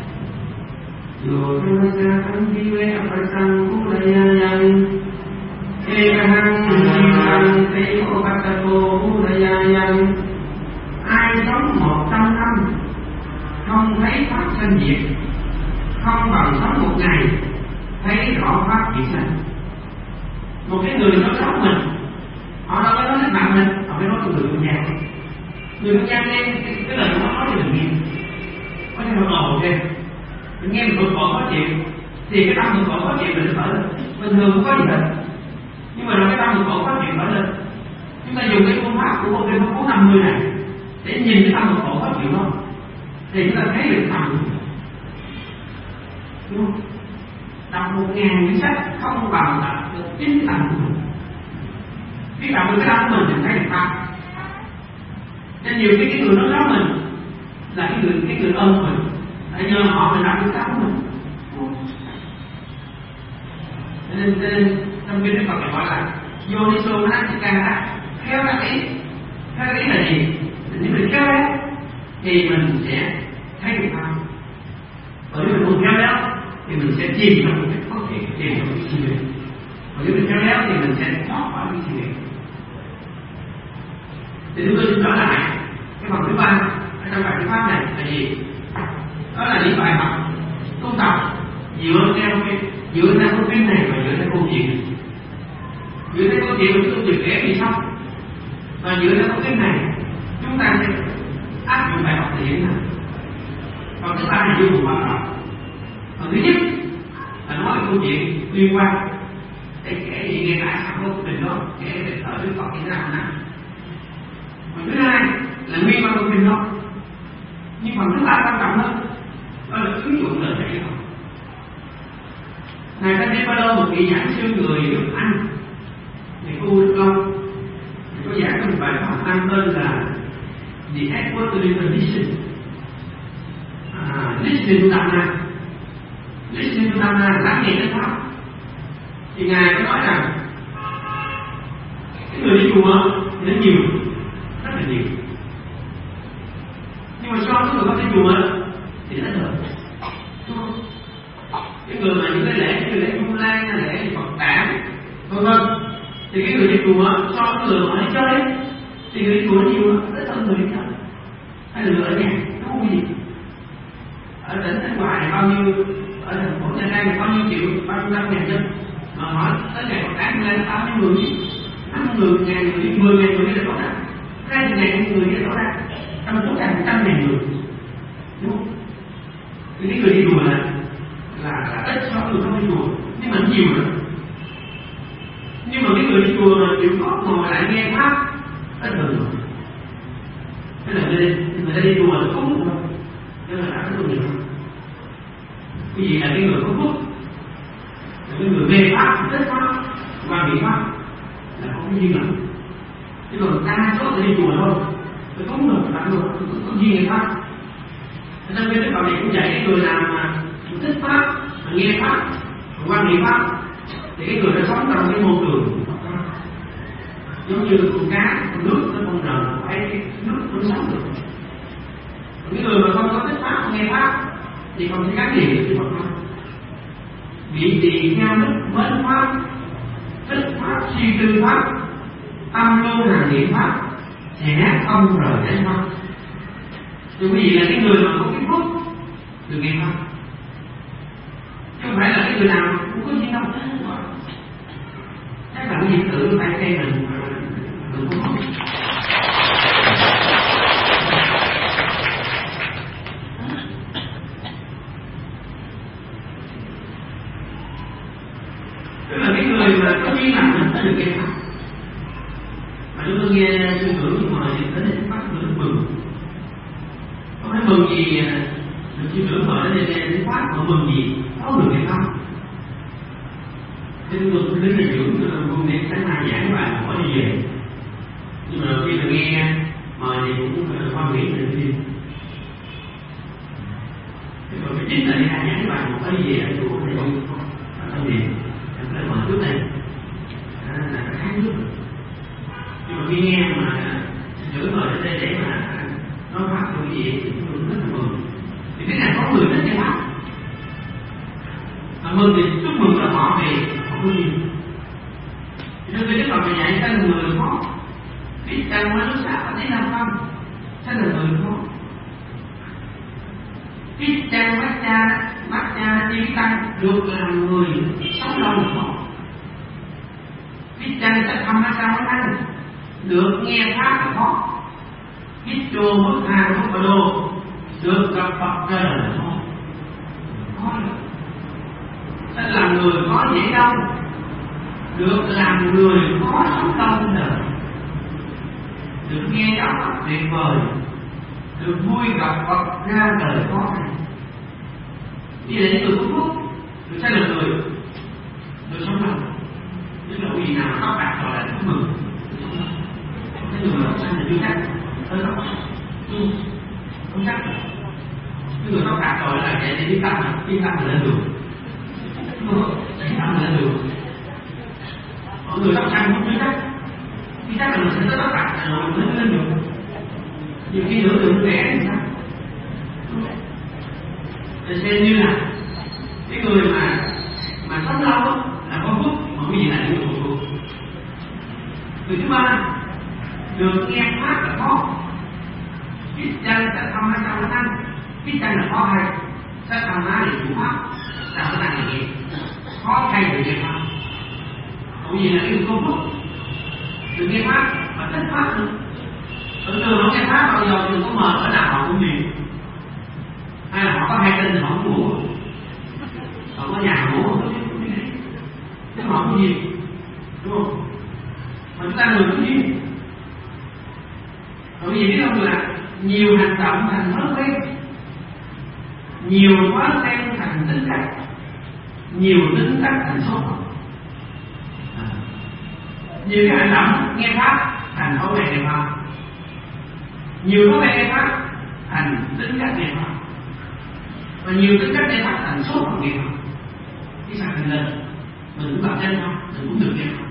Dù tôi ra thân đi về pháp sanh cũng là nhân ê ca hăng hăng tê ô bát ta cô cũng là nhân. Ai sống một trăm năm không thấy pháp sanh diệt, không bằng sống một ngày thấy rõ pháp diệt sanh. Một cái người nói xấu mình, họ đâu có nói lên mặt mình, họ phải nói cho người con gian. Người con gian nghe cái, cái lời nó nói thì mình nghe, có thể nó ồn thêm, mình nghe mình bực bội khó chịu, thì cái tâm bực bội khó chịu mình phải lên. Bình thường không có gì hết, nhưng mà rồi cái tâm bực bội khó chịu phải lên. Chúng ta dùng cái phương pháp của cái phương pháp năm mươi này để nhìn cái tâm bực bội khó chịu không, thì chúng ta thấy được tâm, đúng không? Đọc một ngàn những sách không bằng đọc được chính tâm của mình. Khi đọc được cái tâm của mình thì thấy được tâm. Nên nhiều khi cái người nói xấu mình là cái người cái người ơn mình, tại nhờ họ mình đọc được tâm của mình. Nên, nên trong kinh Đức Phật gọi là Yoniso Manasikara, khéo đắc ý. Khéo đắc ý là gì? Nếu mình khéo léo thì mình sẽ thấy được tâm. Bởi vì mình không khéo léo thì mình sẽ chìm trong một cái có thể chìm trong cái suy nghĩ. Và nếu mình khéo léo thì mình sẽ thoát khỏi cái suy nghĩ. Thì chúng tôi xin nói lại cái phần thứ ba ở trong bài pháp này là gì? Đó là những bài học tu tập dựa theo cái dựa theo cái phim này và dựa theo câu chuyện. Dựa theo câu chuyện của chúng tôi kể thì xong. Và dựa theo câu phim này chúng ta sẽ áp dụng bài học này như thế nào. Còn thứ ba là vô cùng quan trọng. Phần thứ nhất là nói về câu chuyện liên quan để kể gì nghe lại sao có tình đó, kể về ở Đức Phật như thế nào nè. Phần thứ hai là nguyên văn câu chuyện đó. Nhưng phần thứ ba quan trọng hơn đó là ứng dụng lời dạy đó. Ngài Thánh Đế Ba Đô, một vị giảng sư người nước Anh, thầy cô Đức Long, có giảng trong bài pháp mang tên là The Equitable Condition. À, listening to Dhamma, listening to Dhamma là lắng nghe cái pháp. Thì ngài có nói rằng cái người đi chùa thì nó nhiều, rất là nhiều. Nhưng mà so với người không đi chùa thì nó ít hơn, đúng không? Cái người mà những cái lễ như lễ Vu Lan, lễ Phật Đản, vân vân, thì cái người đi chùa so với người mà đi chơi thì người đi chùa nhiều ít hơn người đi chơi. Hay là người ở nhà nó không có gì. Ở tỉnh Thanh Hóa này bao nhiêu, ở thành phố Nha Trang này bao nhiêu triệu, bao nhiêu năm ngàn dân, mà hỏi tới ngày Phật Đản lên bao nhiêu người, năm mươi ngàn người, mười ngàn người đi là rõ ràng, hai mươi ngàn người đi là rõ ràng, trong số hàng trăm ngàn người, đúng không? Thì cái người đi chùa là là, là ít so với người không đi chùa, nhưng mà nhiều nữa. Nhưng mà cái người đi chùa mà chịu khó ngồi lại nghe pháp ít hơn rồi. Thế là người, người ta đi chùa là cúng thôi, chứ là đã có nhiều. Cái gì là cái người có phúc, là cái người mê pháp, thích pháp, và bị pháp là không có duyên lắm. Chứ còn đa số là đi chùa thôi, tôi cúng rồi, bạn rồi, có duyên nghe pháp. Thế nên cái Đức Phật này cũng dạy cái người nào mà thích pháp, mà nghe pháp, mà quan niệm pháp, thì cái người đó sống trong cái môi trường giống như con cá, con nước nó không rời, phải nước nó sống được. Còn cái người mà không có thích pháp, không nghe pháp thì không thể gắn liền với Phật pháp. bị tỳ kheo đức mến pháp, thích pháp, suy tư pháp, tâm lưu hàng niệm pháp, sẽ không rời chánh pháp. Thì quý vị là cái người mà có cái phúc được nghe pháp, chứ không phải là cái người nào cũng có gì đâu. Chắc là cái gì tự tay cây mình đừng có không. Tức là cái người mà có duyên làm mình đã được nghe pháp. Mà chúng tôi nghe sư trưởng mà nhìn tới đến pháp tôi mừng. Không phải mừng gì được sư trưởng mời đến đây đến pháp, mà mừng gì có được nghe pháp. Thế chúng tôi cũng đến là trưởng cung điện sáng nay giảng và hỏi đi về. Nhưng mà đầu tiên là nghe mời thì cũng quan nghĩ được đi. Thế còn cái chính là đi hai giảng và hỏi đi về ở chỗ này không không gì. Em lấy mời trước này là cái tháng trước. Nhưng mà khi nghe mà giữ mời đến đây để mà nói pháp của cái gì thì chúng tôi rất là mừng. Thì cái này có người đến cái pháp mà mừng thì chúc mừng là họ về họ có gì. Thì tôi biết là dạy ta là người khó, biết chăng mới lúc xã có thể làm không, ta là người khó. Biết chăng bác cha bác cha tiên tăng được làm người sống lâu khó. Biết chăng ta thăm bác cha bác tăng được nghe pháp là khó. Biết chùa mức hàng mức bà đồ được gặp Phật ra đời là khó. Khó được. Ta làm người có dễ đâu, được làm người có sống lâu đời, được nghe giáo pháp tuyệt vời, được vui gặp Phật ra đời khó khăn. Như là những người có phúc, được sẽ là người được sống lâu. Tức là vì nào có bạc rồi là cũng mừng. Cái người mà sanh là chưa chắc, tới đó không chắc. Cái người có bạc rồi là chạy đi biết tâm, biết tâm là lên đường. Biết tâm là lên đường. Mọi người tóc xanh không biết chắc, biết chắc là mình sẽ tới tóc bạc rồi mình mới lên đường. Nhiều khi nửa đường rẽ thì sao? Thì xem như là cái người mà mà sống lâu là có phúc, mà quý vị là những người phúc. Người thứ ba, được nghe pháp là khó. Biết chăng sẽ thăm hay sao nó năng, biết chăng là khó hay, sẽ thăm nó để chủ pháp, sao nó năng là gì? Khó hay được nghe pháp. Bởi vì là cái người có phúc, được nghe pháp và thích pháp nữa. Thường thường họ nghe pháp bao giờ đừng có mờ ở nào họ cũng gì. Hay là họ có hai tên thì họ không ngủ, họ có nhà ngủ họ không biết cái chứ họ không gì, đúng không? Mà chúng ta người có duyên. Bởi vì biết không là nhiều hành động thành thói quen, nhiều thói quen thành tính cách, nhiều tính cách thành số phận. À. Nhiều cái hành động nghe pháp thành thói quen nghe pháp, nhiều thói quen nghe pháp thành tính cách nghe pháp, và nhiều tính cách nghe pháp thành số phận nghe pháp. Cái sao thành lên mình cũng gặp chân không, mình cũng được nghe pháp.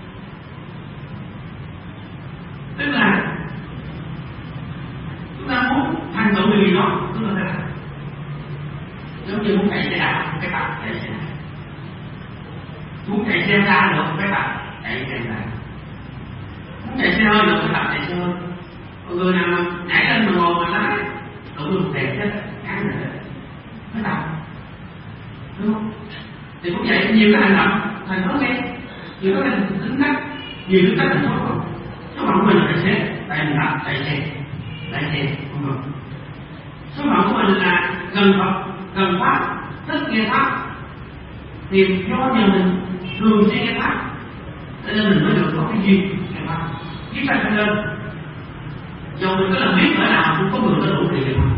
Tức là chúng ta muốn thành tựu điều gì đó, chúng ta phải làm. Giống như muốn chạy xe đạp, phải tập chạy xe đạp. Muốn chạy xe ra được, phải tập chạy xe ra. Muốn chạy xe hơi được, phải tập chạy xe hơi. Còn người nào mà nhảy lên mà ngồi mà lái, tự được đẹp chết, cắn rồi đấy. Phải tập, đúng không? Thì cũng vậy, nhiều cái hành động thành thói quen, nhiều cái hành tính cách, nhiều tính cách thành số phận. Số phận của mình là chạy xe, tại mình tập chạy xe. Đại xe không được. Số phận của mình là gần Phật, gần pháp, thích nghe pháp. Thì do nhờ mình thường xuyên nghe pháp, cho nên mình mới được có cái duyên nghe pháp. Biết sao cho nên dù mình có làm biết ở nào cũng có người có đủ thì nghe pháp.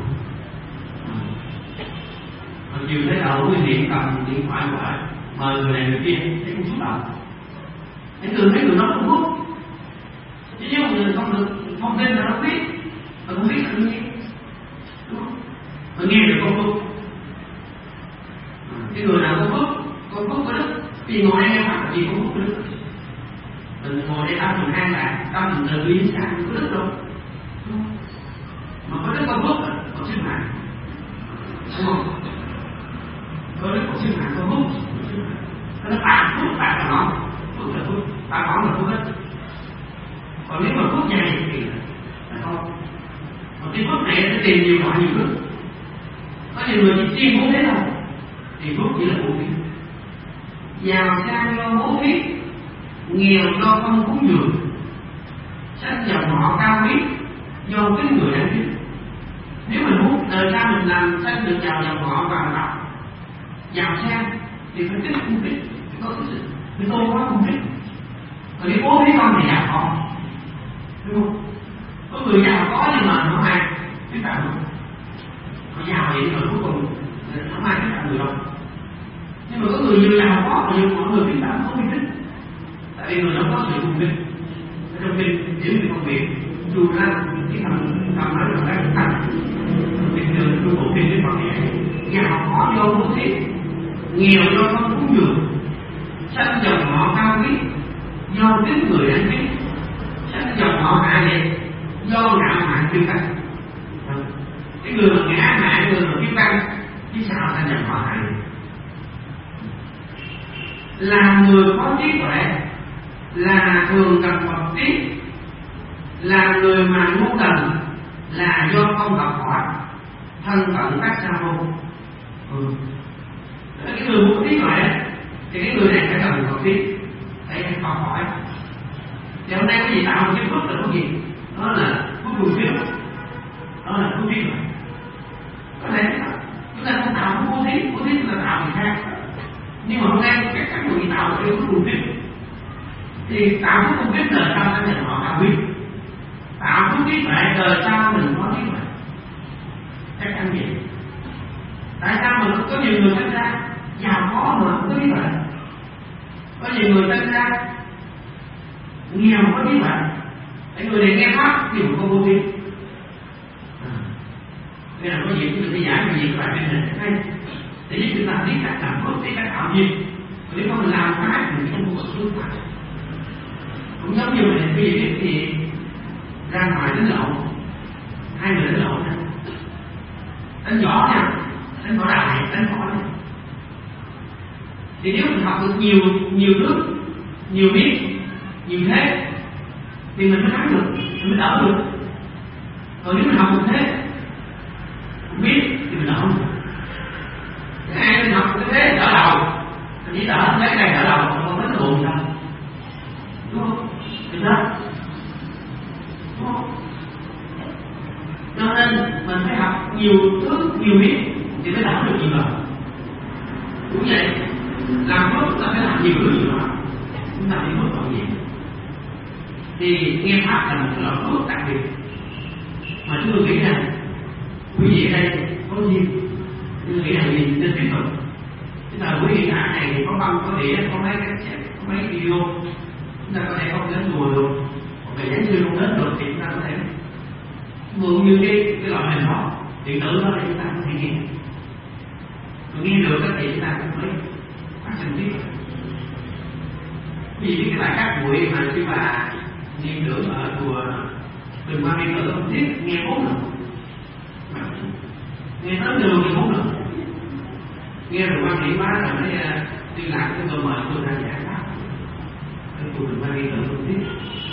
Mặc dù thấy đầu quý vị cầm điện thoại gọi mời người này người kia, thấy cũng xúc động. Những người thấy người đó cũng hút. Chứ nếu mà người không được không tin là nó biết. Mà không biết là nghe, đúng không? Mà nghe được con phúc. Cái người nào con phúc, con phúc có đức. Vì ngồi đây nghe pháp là vì con phúc có đức. Mình ngồi đây tâm mình an lạc, tâm mình từ bi sáng có đức đâu. Mà có đức con phúc là có sức mạnh, đúng không? Có đức có sức mạnh con phúc, sức nó tạm phút tạm là nó phút là phút tạm có là phút hết. Còn nếu mà phút dài thì là không. Một cái phút này nó tìm nhiều loại nhiều thứ. Có nhiều người chỉ chuyên muốn thế thôi thì phút chỉ là bố thí. Giàu sang do bố thí, nghèo do không cúng dường, sách dòng họ cao quý do cái người đáng biết. Nếu mình muốn đời sau mình làm sách được giàu dòng họ và đọc giàu sang thì phải tích cung thích, phải có cái sự phải tôn quá cung thích. Còn nếu bố thí con thì giàu có, đúng không? Có người giàu có nhưng mà nó ai biết tạo không? Họ giàu vậy mà cuối cùng không ai biết tạo người đâu. Nhưng mà có người vừa giàu có nhưng mọi người biết tạo không biết thích. Tại vì người đó có sự cung thích. Ở trong kinh chỉ về công việc dù ra cái thằng thằng nói là cái thằng bình thường tu bổ kinh với bọn này giàu có do bố thí, nghèo do không cúng dường, sanh dòng họ cao quý do kính người đáng kính, sanh dòng họ hạ liệt do ngạo mạn kiêu căng. Cái người mà ngã mạn, người mà kiêu căng chứ sao sanh dòng họ hạ liệt. Là người có trí tuệ là thường gặp Phật trí, là người mà ngu đần là do không học hỏi, thân cận các sa môn. Ừ. Cái người muốn trí tuệ thì cái người này phải cần Phật trí, phải học hỏi. Thì hôm nay cái gì tạo một cái phước là cái gì? Đó là phước buồn phiếu, đó là phước trí tuệ. Có lẽ chúng ta không tạo phước bố thí, bố thí là tạo người khác. Nhưng mà hôm nay các các người tạo một cái phước buồn phiếu thì tạo phước buồn phiếu đời sau ta nhận họ cao quý. Tạo phước trí tuệ đời sau mình có trí tuệ. Chắc chắn vậy. Tại sao mà có nhiều người sinh ra giàu có mà không có trí tuệ? Có nhiều người sinh ra nghèo mà có trí tuệ. Tại người này nghe pháp thì một con vô vi. Nên là có gì chúng tôi giải về gì các bạn bên này hay để giúp chúng ta biết cách làm phước, biết cách tạo duyên. Nếu không mình làm cái thì mình không có phước phải. Cũng giống như mình bây giờ thì ra ngoài đánh lộn, hai người đánh lộn nè, đánh võ nè, đánh võ đài, đánh võ nè. Thì nếu mình học được nhiều nhiều nước, nhiều biết, nhiều thế thì mình mới thắng được, mình mới đỡ được. Còn nếu mình học một thế, không biết thì mình đỡ không được. Cái ai mình học một thế đỡ đầu, mình chỉ đỡ lấy này đỡ đầu, không có cái buồn đâu, đúng không? Được đó. Cho nên mình phải học nhiều thứ, nhiều biết thì mới làm được nhiều lần. Cũng vậy, làm phước là phải làm nhiều thứ nhiều lần. Chúng ta phải phước còn gì? Thì nghe pháp là một loại phước đặc biệt mà chúng tôi nghĩ rằng quý vị ở đây có duyên, tôi nghĩ rằng gì nên tiếp tục. Chúng ta quý vị cả này thì có băng, có đĩa, có mấy cái có mấy video, chúng ta có thể không đến chùa được. Về giảng sư không đến được thì chúng ta có thể mượn như cái cái loại hình đó điện tử đó để chúng ta có thể nghe. Rồi nghe được thì chúng ta cũng mới phát sinh tiếp. Vì cái bài các buổi mà khi bà niệm tưởng ở chùa Bình Quang Niệm Tử không thiết nghe bốn lần, nghe tới đường thì bốn lần, nghe rồi quan điểm quá rồi mới liên lạc với tôi mời tôi ra giải pháp ở chùa Bình Quang Niệm Tử không thiết.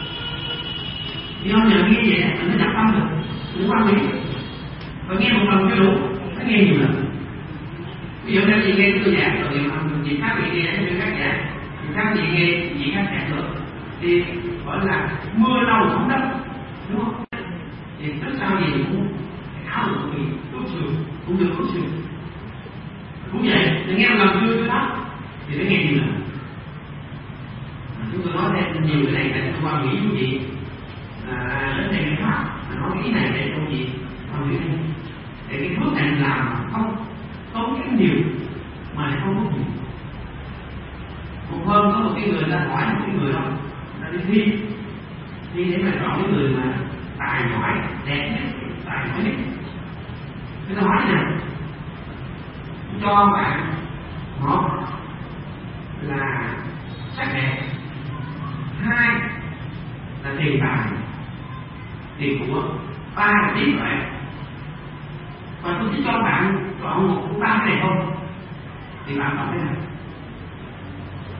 Do nhờ nghe vậy mình mới nhập tâm được, cũng quan điểm. Và nghe một lần chưa đủ, phải nghe nhiều lần. Ví dụ như chị nghe tôi giảng rồi chị khác bị nghe như khác giảng, chị khác chị nghe chị khác giảng được, thì gọi là mưa lâu không đất, đúng không? Thì trước sau gì cũng áo được thì tốt trường cũng được tốt trường. Cũng vậy, thì nghe một lần chưa chưa thấp thì phải nghe nhiều lần. Chúng tôi nói thêm nhiều cái này để tôi quan nghĩ như vậy. À, đến đây cái pháp mà nói cái này để công gì không hiểu này để cái phước này làm không tốn kém nhiều mà lại không có nhiều. Một hôm có một cái người ta hỏi một cái người đó ta đi thi thi để mà chọn cái người mà tài giỏi đẹp nhất, tài giỏi nhất. Cái ta hỏi nè, cho bạn một là sắc đẹp, hai là tiền tài, tiền của, ba là trí tuệ. Và tôi chỉ cho bạn chọn một của ba cái này không thì bạn chọn cái này.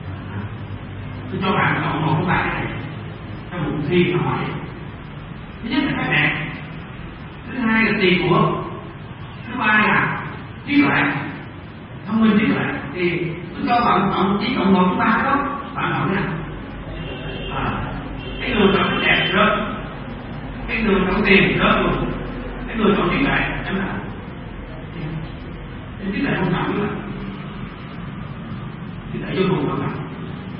Tôi cho bạn chọn một trong ba cái này trong một thi mà hỏi. Thứ nhất là sắc đẹp, thứ hai là tiền của, thứ ba là trí tuệ, thông minh trí tuệ. Thì tôi cho bạn chọn chỉ chọn một trong ba đó, bạn chọn nào? À, cái người chọn sắc đẹp rớt, cái người chọn tiền rớt luôn, cái người chọn trí tuệ em là trí tuệ không chọn nữa, trí tuệ vô cùng quan trọng.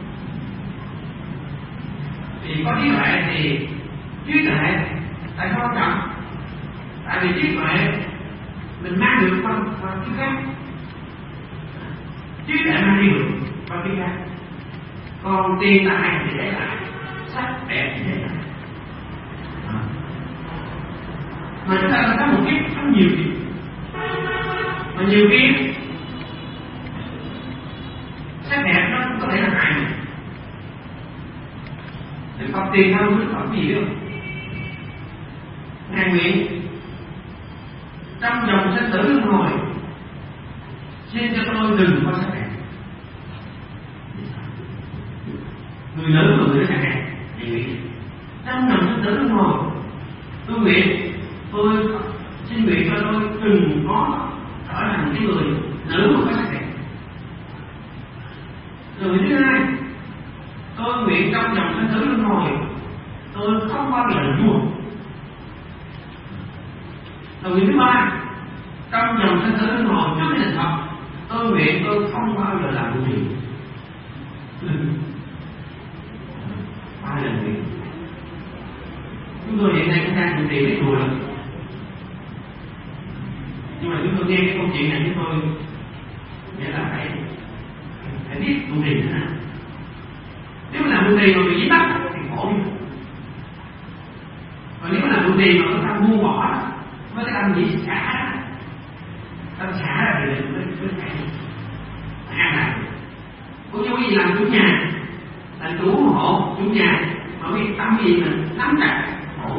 Thì có trí tuệ thì trí tuệ tại sao quan trọng? Tại vì trí tuệ mình mang được qua qua cái khác, trí tuệ mang đi được qua cái khác, còn tiền tài thì để lại, sắc đẹp thì để lại. Mà chúng ta có một kiếp có nhiều kiếp, mà nhiều kiếp sắc đẹp nó có thể là hại mình. Để có tiền không biết có gì đâu. Ngài nguyện trong dòng sinh tử luân hồi xin cho tôi đừng có sắc đẹp. Người lớn và người đứa trẻ Ngài nguyện trong dòng sinh tử luân hồi tôi nguyện tôi xin nguyện cho tôi đừng có trở thành cái người nữ một cái sắc đẹp. Rồi thứ hai, tôi nguyện trong dòng sinh tử luân hồi tôi không bao giờ mua. Rồi thứ ba, trong dòng sinh tử luân hồi trước cái định Phật tôi nguyện tôi không bao giờ làm cái gì. Ba lần nguyện. Chúng tôi hiện nay cũng đang thực hiện cái chùa rồi. Nhưng mà chúng tôi nghe cái câu chuyện này chúng tôi nghĩa là phải phải biết trụ trì thế nào. Nếu mà làm trụ trì mà bị dính bắt thì khổ đi. Còn nếu mà làm trụ trì mà nó ta buông bỏ với cái tâm gì xả, tâm xả ra thì mới mới phải an lạc. Cũng như cái gì làm chủ nhà, làm chủ hộ chủ nhà mà biết tâm gì mình nắm chặt khổ.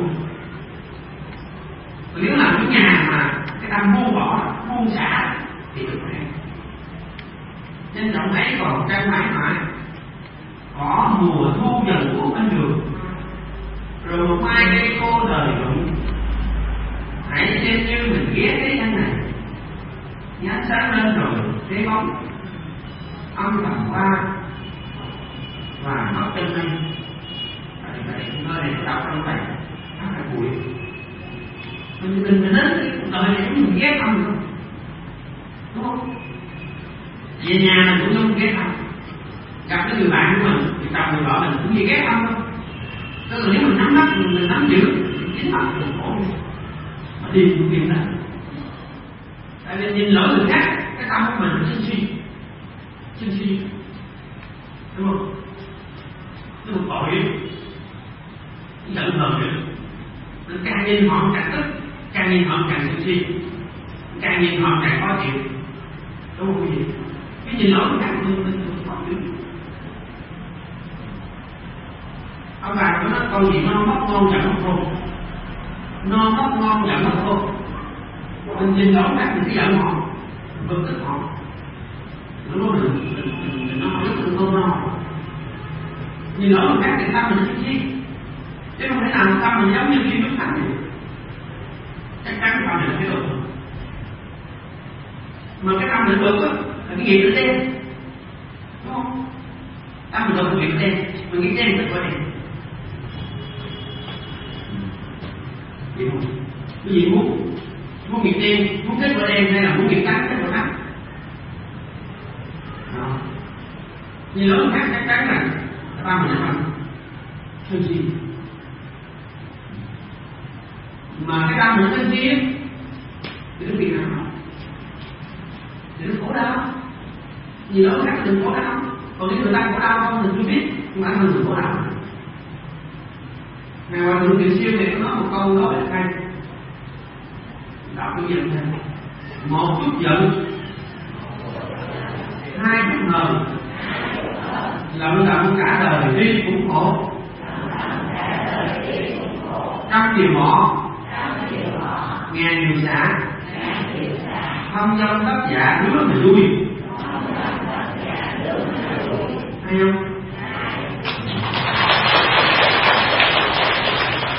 Còn nếu làm chủ nhà mà cái tâm buông bỏ, buông xả thì được khỏe. Nên trọng ấy còn trang mãi mãi, có mùa thu dần của bên đường, rồi một mai cây cô đời rụng. Hãy xem như mình ghé cái thân này, nhá sáng lên rồi thấy bóng âm thầm qua và mất chân đây. Vậy vậy nơi này đọc trong này rất là bụi. Mình đừng mình đến cuộc đời này mình ghét âm không, đúng không? Về nhà mình cũng không ghét âm, gặp cái người bạn của mình thì chồng người vợ mình cũng như ghét âm không. Tức là nếu mình nắm bắt mình, mình nắm giữ chính mặt mình khổ mà đi cũng tìm ra. Tại vì nhìn lỗi người khác cái tâm của mình sinh suy sinh suy, đúng không? Nó một tội giận hờn nữa. Mình càng nhìn họ càng tức, càng nhìn họ càng sinh suy, càng nhìn họ càng khó chịu, đúng không? Gì cái nhìn lỗi người khác mình mình khó chịu. Ông bà có nói câu gì non mất ngon chẳng mất khô, non mất ngon chẳng mất khô. Mình nhìn lỗi khác mình cứ giận họ, bực tức họ, lúc đó mình mình mình nói rất là thơm no. Nhìn lỗi người khác thì tâm mình sinh chi, chứ không thể nào tâm mình giống như khi nước thánh này. Chắc chắn tâm mình phải được. Mà cái tâm mình bực á là cái nghiệp nó đen, đúng không? Tâm mình bực là nghiệp đen, mình nghĩ đen tức là đen. Cái gì muốn muốn nghiệp đen, muốn kết quả đen hay là muốn nghiệp trắng kết quả trắng? Nhìn lỗi khác chắc chắn là tâm mình là sân si. Mà cái tâm mình sân si thì nó bị nào? Thì nó khổ đau. Nhìn lỗi khác đừng khổ đau. Còn nếu người ta khổ đau không thì tôi biết, nhưng mà mình đừng khổ đau. Ngày Hòa Thượng Kiều Siêu này có nói một câu đó là hay. Đọc cái gì này. Một chút giận, hai chút hờn, lận đận cả đời đi cũng khổ. Trăm điều mỏ, ngàn điều xả, thâm dâm tất dạ đứa mà vui. Hay không?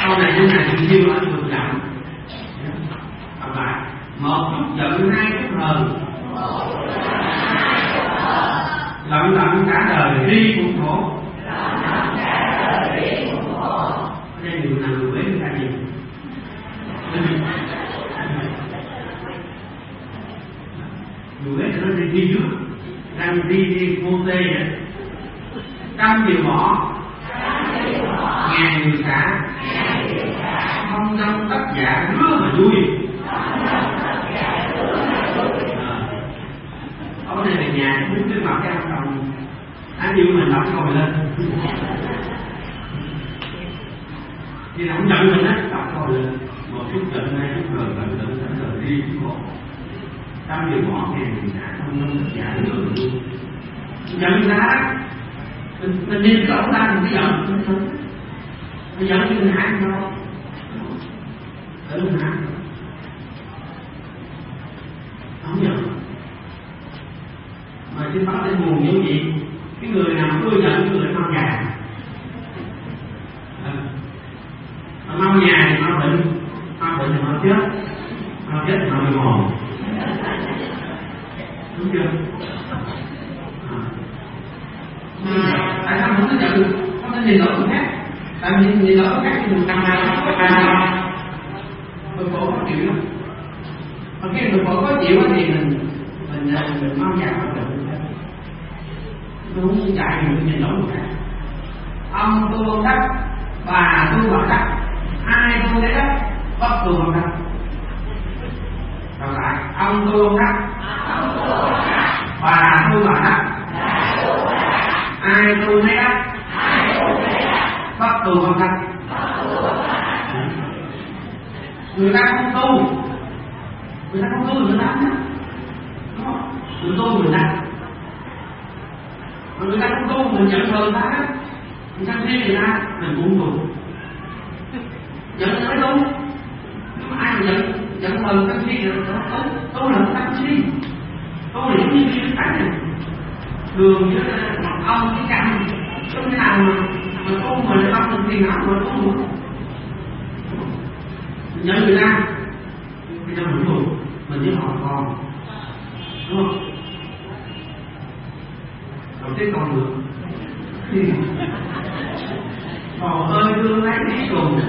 câu này như này thì siêu anh được giận. Đọc lại, một chút giận hai chút hờn, lận lận cả đời đi cũng khổ. Ở đây người nào người biết người ta gì? Người biết nó đi đi trước, đang đi đi môn tê vậy. Trăm điều bỏ, ngàn điều xả, không tâm tất giả rứa mà vui. Ở đây về nhà đứng trước mặt cái ông đồng anh yêu mình đọc câu lên, thì là không giận mình á, đọc câu lên một chút giận hai chút hờn, lận lận cả đời đi cũng khổ. Trăm điều bỏ ngàn điều xả, không tâm tất giả rứa mà vui. Giận ra mình, mình nhìn cái ông ta mình cứ giận mình không mình giận thì mình hại thôi, tự mình hại không giận. Mà trên báo lên buồn như vậy, cái người nào cứ giận cái người mau già, à, mau già thì mau bệnh, mau bệnh thì mau chết, mau chết thì mau bị mòn, đúng chưa? Tại sao mình cứ giận, không thể nhìn lỗi người khác? Tại vì nhìn lỗi người khác thì mình càng càng càng bực bội khó chịu lắm. Mà khi bực bội khó chịu thì mình mình mình mau già mau bệnh. Nó không chạy mình nhìn lỗi người khác. Ông tu ông đắc, bà tu bà đắc, ai tu đấy đắc, bất tu ông đắc. Đọc lại, ông tu ông đắc, bà tu bà đắc, ai tu nấy đắc, bất tu không đắc. Người ta không tu, người ta không tu người ta đắc, đúng không? Người tu người đắc, mà người ta không tu mình giận người ta đắc, mình sân si người ta mình cũng tu, giận người ta mới tu. Nhưng mà ai mà giận giận người sân si người ta tu, tu là sân si, tu là giống như cái cảnh này. Đường với mật ong cái canh, trong cái nào mà mà tu mà lại bắt mình tiền nào mà tu nữa, mình nhớ người ta, người ta mình tu, mình với họ con, đúng không? Rồi tiếp con được, Hồ ơi thương lấy đi cùng,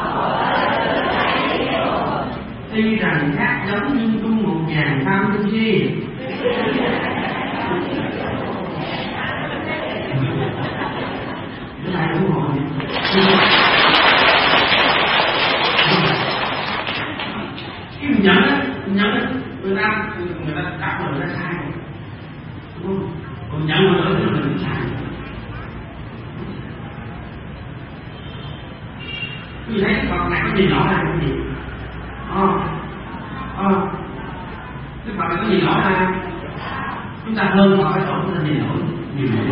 tuy rằng khác giống nhưng chung một ngàn tham sân si. Cái này đúng rồi. Cái mình nhận á, mình nhận á, người ta người ta đặt người ta sai, đúng không? Còn nhận người ta là mình sai. Tôi thấy Phật này có gì rõ ràng cái gì? Ờ, ờ, cái Phật này có gì rõ ràng? Chúng ta hơn Phật cái chỗ chúng ta nhìn nổi nhiều người.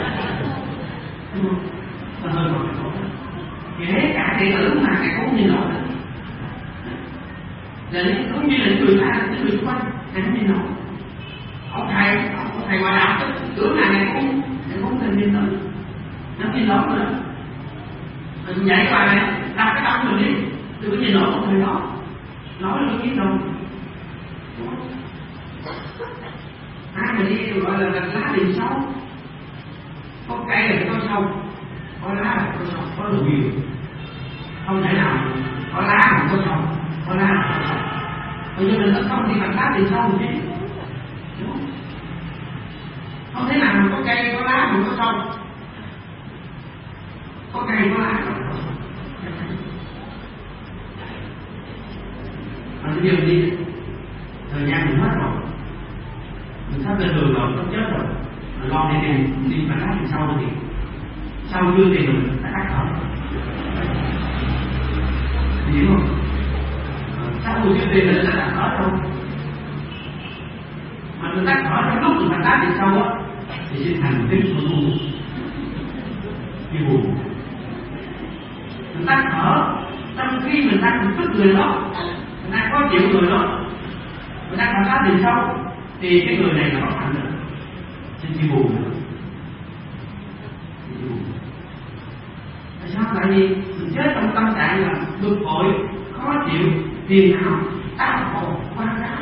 Ta hơn Phật cái chỗ. Kể cả đệ tử mà cái cũng nhìn nổi. Là cũng như là người ta, những người xung quanh, thầy không nhìn nổi. Ông thầy, ông thầy ngoài đạo, tưởng là ngày cũng, ngày cũng thầy nhìn nổi. Nó nhìn nổi nữa. Mình dạy bài này, đặt cái tâm mình đi, đừng có nhìn nổi một người đó. Nói là biết đâu. Ai mà đi gọi là gạch lá liền sâu, có cây là có sâu, có lá là có sâu, có đủ nhiều. Không thể nào có lá mà có sâu, có lá mà có sâu. Bởi vì mình không thì gạch lá liền sâu chứ, đúng không? Không thể nào có cây, có lá mà có sâu, có cây, có lá mà có sâu. Mà bây giờ mình đi, thời gian mình hết rồi, mình sắp lên đường rồi, sắp chết rồi, mình lo đi tìm, đi phải đá thì sau thì sau chưa thì mình phải đắt thở, hiểu không? Sau chưa thì mình đã đắt thở đâu, mà mình đắt thở trong lúc mình phải đá thì sau á, thì sẽ thành cái sự buồn, cái buồn. Mình đắt thở trong khi mình đang mình tức người đó, mình đang có chịu người đó, mình đang phải đá thì sau. Thì cái người này là bất hạnh rồi, xin chi buồn nữa. Tại sao? Tại vì mình chết trong tâm trạng là bực bội, khó chịu, phiền não, đau khổ, quá đau.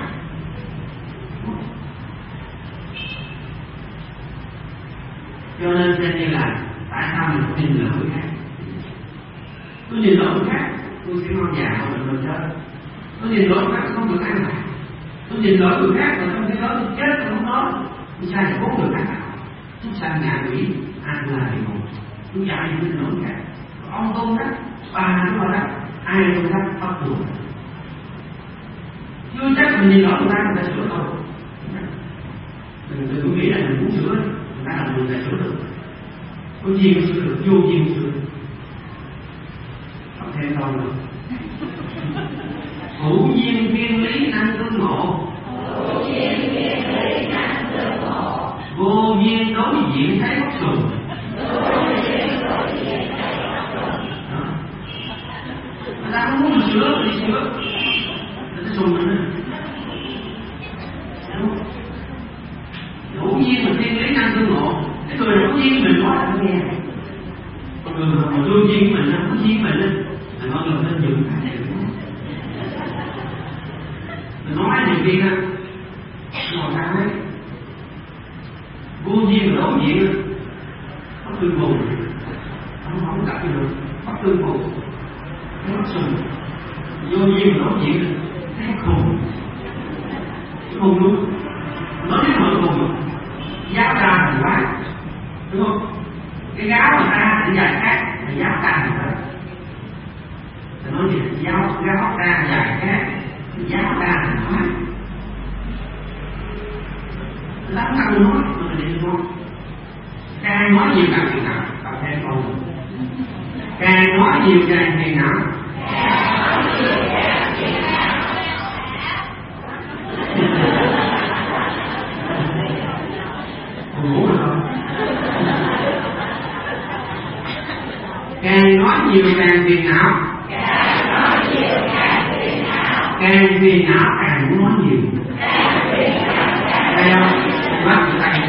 Cho nên xem như là tại sao mình không nhìn lỗi người khác. Tôi nhìn lỗi người khác, tôi sẽ mau già hơn mình mình chết. Tôi nhìn lỗi người khác không được an lạc. Tôi nhìn lỗi người khác rồi trong khi đó tôi chết tôi không nói. Tôi sai là bốn người khác nào. Tôi sai ngàn quỷ, an là địa ngục. Tôi dạy những nhìn lỗi người khác. Ông tôn đó, bà nó mà đó, ai tôn đó bắt buộc. Chưa chắc mình nhìn lỗi người ta người ta sửa thôi. Mình đừng nghĩ là mình muốn sửa, người ta là người ta sửa được. Có gì mà sửa được, vô gì mà sửa được. Không thêm đâu nữa. Hữu duyên thiên lý năng tương ngộ. Hữu duyên thiên lý năng tương ngộ. Vô duyên đối diện thấy bất sùng. Vô duyên đối diện thấy bất sùng. Người ta không muốn mình sửa, thì sửa. Người ta sùng mình nữa. Hữu duyên mà thiên lý năng tương ngộ. Cái người hữu duyên mình nói là nghe. Còn người mà vô duyên mình, hữu duyên mình là mọi người nên dùng cái này. Mình nói nhiều khi á, ngồi ra ấy, vô duyên mà đối diện á, có tương buồn, không không gặp được, có tương buồn, nó mất sùng, vô duyên mà đối diện, thấy khùng, khùng luôn, nói đến mọi khùng, giáo ra thành quá, đúng không? Cái gáo người ta thì dài khác, là giáo ra thành quá. Thì nói gì? Giáo gáo ra dài khác, giáo ra thành quá. Lắm năng nói, mà mình đi nói. Càng nói nhiều càng phiền não, đọc thêm câu. Càng nói nhiều càng phiền não. Càng nói nhiều càng phiền não. Còn ngủ được không? Càng nói nhiều càng phiền não. Càng nói nhiều càng phiền não. Càng phiền não càng muốn nói nhiều. Càng phiền não càng thấy không? Mắt người ta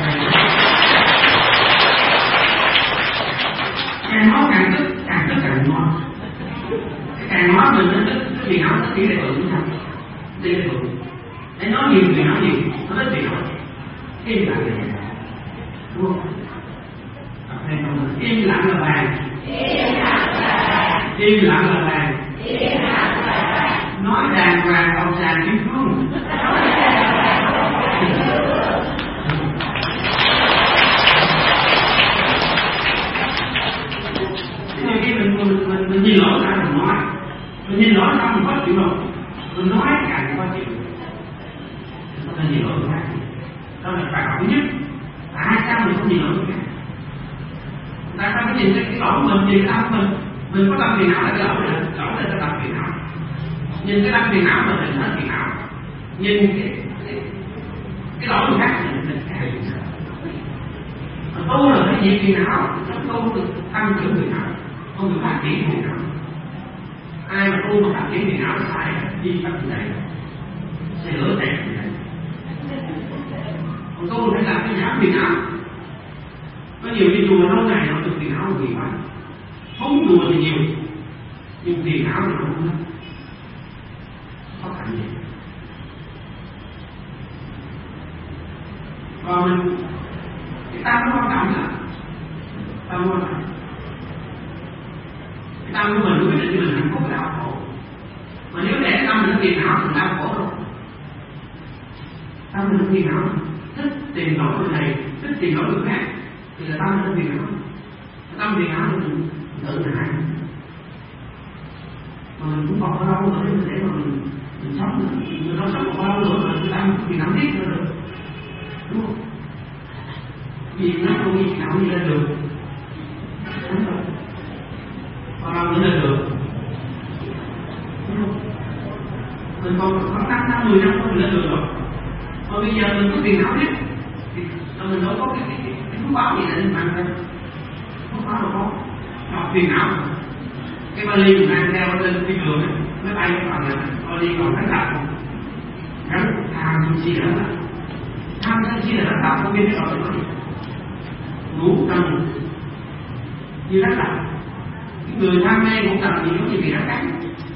càng nói càng tức, càng tức càng nói. Càng nói mình nó tức, phiền não nó chỉ là tự thôi. Đi là tự. Để nói nhiều phiền não nhiều, nó rất phiền não. Im lặng là vàng. Đúng không? Im lặng là vàng. Im lặng là vàng. Im lặng là vàng. Im lặng là vàng. Nói đàng hoàng ông sàn kim cương. Nói đàng hoàng ông sàn kim cương. Nhiều khi mình mình mình mình nhìn lỗi ra mình nói, mình nhìn lỗi ra mình khó chịu không? Mình nói càng khó chịu. Không thể nhìn lỗi người khác. Đó là bài học thứ nhất. Tại sao mình không nhìn lỗi người khác? Tại sao cái nhìn cái lỗi của mình, nhìn cái tâm mình, mình có tâm phiền não là cái lỗi này, lỗi là cái tâm phiền não. Nhìn cái tâm phiền não mình mình hết phiền não. Nhìn cái cái, cái lỗi người khác mình mình càng phiền não. Tu là cái gì phiền não, tu được tăng trưởng phiền não, không được phát triển phiền não. Ai mà tu mà phát triển phiền não sai đi phát này, sẽ lỡ tẹt như này. Còn tu phải làm cái giảm phiền não. Có nhiều đi chùa lâu ngày nó được phiền não vì quá, phóng chùa thì nhiều, nhưng phiền não thì không hết. Có cảnh gì? Và mình cái tâm nó quan trọng là tâm quan trọng. Cái tâm của mình quyết định cho mình hạnh phúc đau khổ. Mà nếu để tâm mình phiền não thì đau khổ rồi. Tâm mình phiền não, thích tìm lỗi người này, thích tìm lỗi người khác, thì là tâm mình phiền não. Tâm phiền não thì mình tự hại. Mà mình cũng còn bao lâu nữa để mà mình mình sống nữa, mình đâu sống còn bao lâu nữa mà cái tâm phiền não tiếp nữa được, đúng không? Vì nó không đi nào đi lên đường, bao lâu nữa lên đường, mình còn có năm năm mười năm không lên đường rồi, mà bây giờ mình có tiền não hết, thì mình đâu có cái cái cái, cái thuốc báo gì để mình ăn đâu, thuốc báo đâu có, học tiền não, cái vali mình mang theo lên phi trường ấy, máy bay cái phần này, vali còn rất là không, gắn tham chi nữa là, tham chi là rất là không biết cái đó là gì. Ngủ tâm như rất là người tham mê cũng làm gì giống như bị rắn cắn.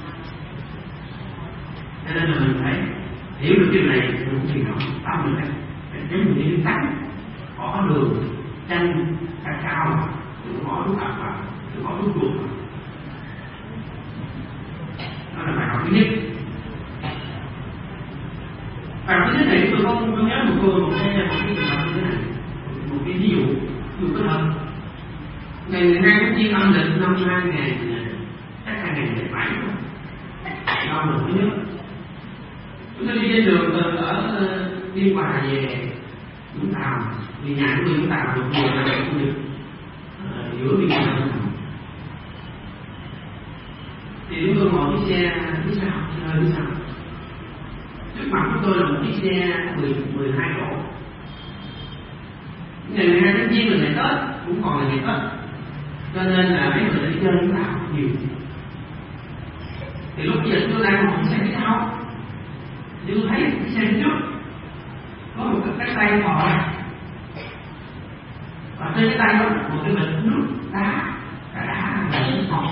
Cho nên là mình phải hiểu được điều này, mình cũng thì nó tạo được cái giống như những cắn bỏ đường, chanh, cacao, đừng bỏ thuốc ẩm vào, đừng bỏ thuốc chuột vào. Đó là bài học thứ nhất. Bài học thứ nhất này tôi không, không nhớ một câu một cái một cái trường hợp như thế này, một cái ví dụ, ví dụ kết hợp. Ngày mười hai tháng Giêng âm lịch năm hai nghìn chắc hai nghìn lẻ bảy đau được thứ nhất. Chúng tôi đi trên đường từ ở Biên Hòa về Vũng Tàu, vì nhà của tôi Vũng Tàu được nhiều là cũng được giữa Biên Hòa Vũng Tàu. Thì chúng tôi ngồi chiếc xe phía sau, hơi phía sau. Trước mặt của tôi là một chiếc xe mười hai chỗ. Ngày mười hai tháng Giêng là ngày Tết, cũng còn là ngày Tết, cho nên là mấy người đi chơi Vũng Tàu nhiều. Thì lúc bây giờ tôi đang ngồi xe phía sau, thì tôi thấy cái xe phía trước có một cái tay thò ra, và trên cái tay đó một cái bịch nước đá, cả đá là nước ngọt.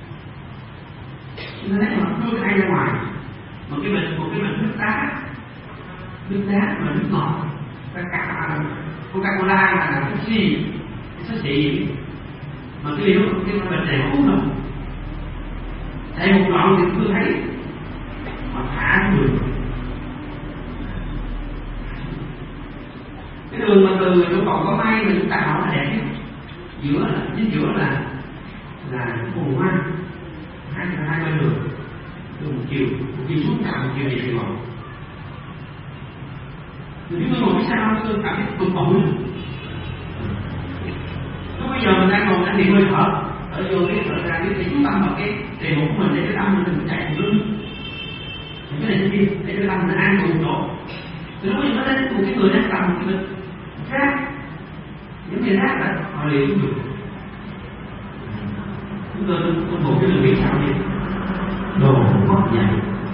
Tôi thấy một cái tay ra ngoài, một cái bịch một cái bịch nước đá, nước đá và nước ngọt, tất cả Coca-Cola là cái gì, cái gì mà cái điều cái bịch này không uống đâu. Chạy một đoạn thì tôi thấy mà thả người. Cái đường mà từ chỗ còn có mai mà chúng ta nói là đẹp nhất, giữa là chính giữa là là vùng hoa hai hai bên đường, đường một chiều một chiều xuống cao một chiều về Sài Gòn. Thì chúng tôi ngồi phía sau tôi cảm thấy bực bội. Lúc bây giờ mình đang ngồi đang bị hơi thở, ở vô cái thở ra cái chú tâm vào cái đề mục của mình để cái tâm mình chạy lưng, cái này kia để cái tâm mình an cùng chỗ. Từ lúc nó đến một cái người đang cầm cái mình rác, những cái rác là họ liền cũng được. Chúng tôi tôi bộ cái đường biết sao đi, đồ mất dạy.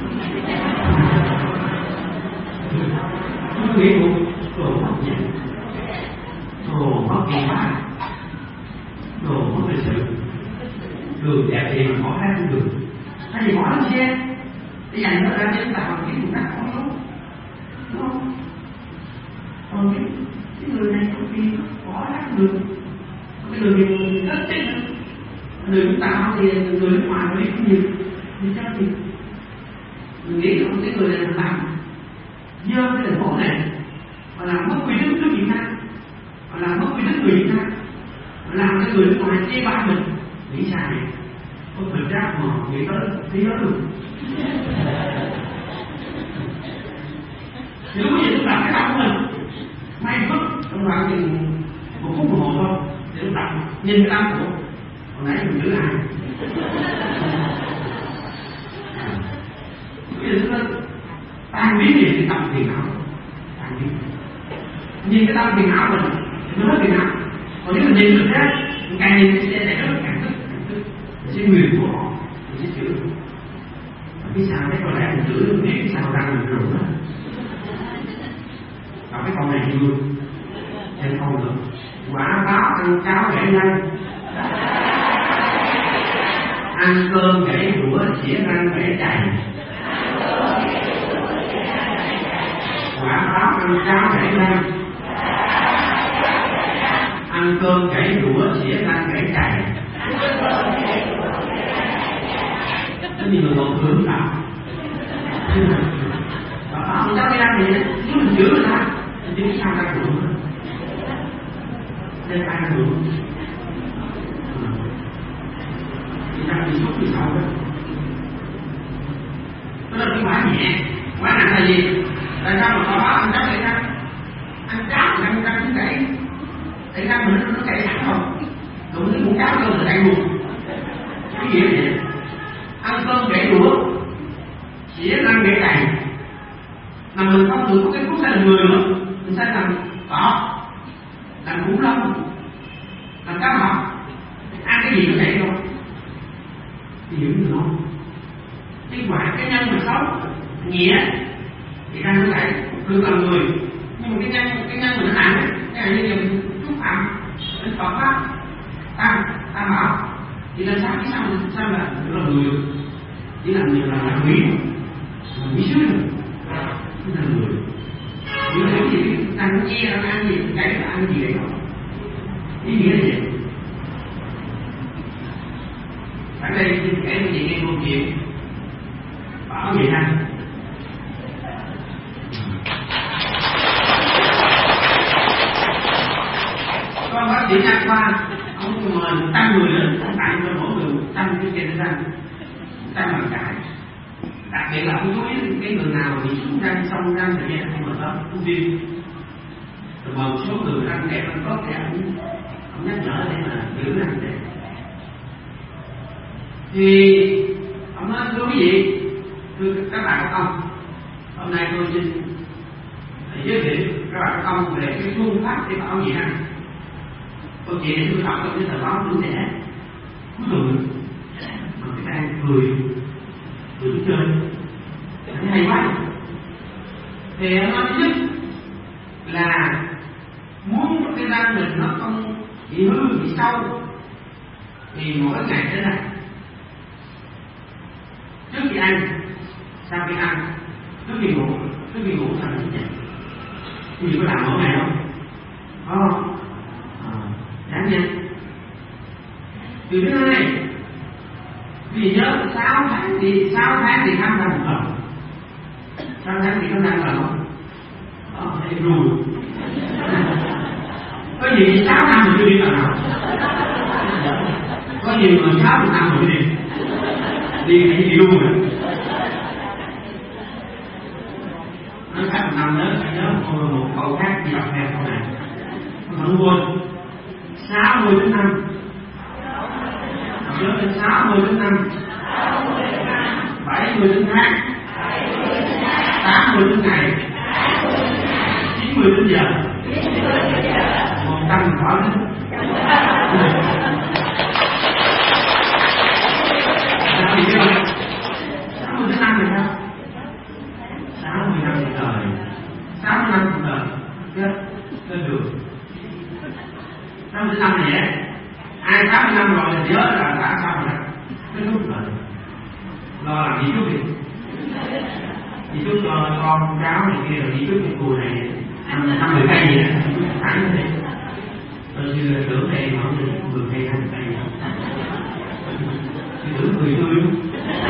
Tôi nghĩ một đồ mất dạy, đồ mất kỳ bá, đồ mất lịch sự. Đường đẹp thì mà bỏ ra không được, hay thì bỏ lên xe để dành nó ra cho chúng ta bằng cái một cách không đúng, đúng không? Còn cái, cái người này có khi bỏ ra không được, cái người này rất chết nữa. Người chúng ta thì người nước ngoài nó biết không nhiều, thì chắc gì mình nghĩ là cái người này làm dơ cái thành phố này, và làm mất uy tín nước Việt Nam, và làm mất uy tín người Việt Nam, và làm cái người nước ngoài chê bai mình. Nghĩ sai này có thực ra mà nghĩ tới thế đó được. Nếu bây giờ chúng ta cái tâm của mình may mất trong khoảng chừng một phút đồng hồ thôi để chúng ta nhìn cái tâm của còn nãy mình giữ ai. Bây giờ chúng ta tan biến gì cái tâm phiền não, tan biến nhìn cái tâm phiền não mình thì nó hết phiền não. Còn nếu mình nhìn được ra càng nhìn cái xe này nó càng tức cái quyền của họ thì sẽ chữa. Cái sao cái con này mình chữa được biết cái sao ra mình rụng đó. Và cái con này vui thêm không được quả báo ăn cháo gãy răng, ăn cơm gãy đũa xỉa răng gãy chày, quả báo ăn cháo gãy răng, ăn cơm gãy đũa xỉa răng gãy chày. Nó như người còn hướng nào đó, mình cháu đi ra thì nếu mình chữa người ta thì chứ sao ra được nên ai được thì ta bị sốt từ sau đó. Đó là cái quả nhẹ. Quả nặng là gì? Tại sao mà có báo ăn cháo gãy răng? Ăn cháo thì ăn răng cũng gãy, tại răng mình nó gãy sẵn rồi, đụng cái muỗng cháo cho mình gãy luôn. Cái gì vậy? Ăn cơm gãy đũa xỉa răng gãy chày, mà mình không được có cái phút sai làm người nữa, mình sai làm cỏ, làm khủng long, làm cá mập, ăn cái gì cũng vậy thôi. Thì hiểu được không? Cái quả cái nhân mà xấu nhẹ thì răng nó gãy được làm người, nhưng mà cái nhân cái nhân mình nó nặng, cái này như là mình xúc phạm, mình phật á, tăng tăng bảo Thì làm sao, sao, sao là nó là người được? Chỉ là người là là quỷ, là quỷ sứ rồi, không là người. Nếu cái gì ăn che ăn ăn gì, cái là ăn gì đấy không? Ý nghĩa là gì? Ở đây tôi kể cho chị nghe câu chuyện bảo vậy ha. Có bác sĩ nha khoa, ông mời tăng người lên, ông tặng cho mỗi người tăng cái trên răng, tăng bằng cải. Đặc biệt là ông chú ý cái người nào bị sút răng xong răng thời gian không mà đó cũng viêm. Rồi một số người răng đẹp răng tốt thì ông ông nhắc nhở để mà giữ răng đẹp. Thì ông nói thưa quý vị, thưa các bạn các ông, hôm nay tôi xin giới thiệu các bạn các ông về cái phương pháp để bảo vệ răng. Câu chuyện này tôi đọc trong cái tờ báo tuổi trẻ, cuối cùng mà cái đang cười cười chơi, thấy hay quá. Thì ông nói thứ nhất là muốn cái răng mình nó không bị hư bị sâu thì mỗi ngày thế này, trước khi ăn, sau khi ăn, trước khi ngủ, trước khi ngủ sao mình nhẹ. Quý vị có làm mỗi ngày không? Có không? Đáng nha. Điều thứ hai, vì nhớ sáu tháng thì sáu tháng thì khám ra một lần, sáu tháng thì khám ra một lần không? Đó, thấy rùi. Có gì sáu năm rồi chưa đi lần nào? Có nhiều người sáu một năm rồi đi, đi phải đi luôn rồi. Nó khác một năm nữa phải nhớ một, một câu khác đi đọc theo câu này, không quên. Sáu mươi đến năm, nhớ đến sáu mươi đến năm, bảy mươi đến tháng, tám mươi đến ngày, chín mươi đến giờ, một trăm là khỏi đến. Sao thì chưa? Sáu mươi đến năm rồi sao? Sáu mươi năm cuộc đời, sáu mươi năm cuộc đời, chết, chết được. Sáu mươi năm này vậy, ai tám mươi năm rồi thì nhớ là đã xong rồi, cái lúc rồi lo làm gì trước đi, đi trước lo con cháu này kia rồi đi trước cái cùi này năm năm mười cây gì đó, thẳng như thế. Tôi chưa tưởng đây mà không được mười cây năm cây gì, tôi tưởng mười tươi luôn.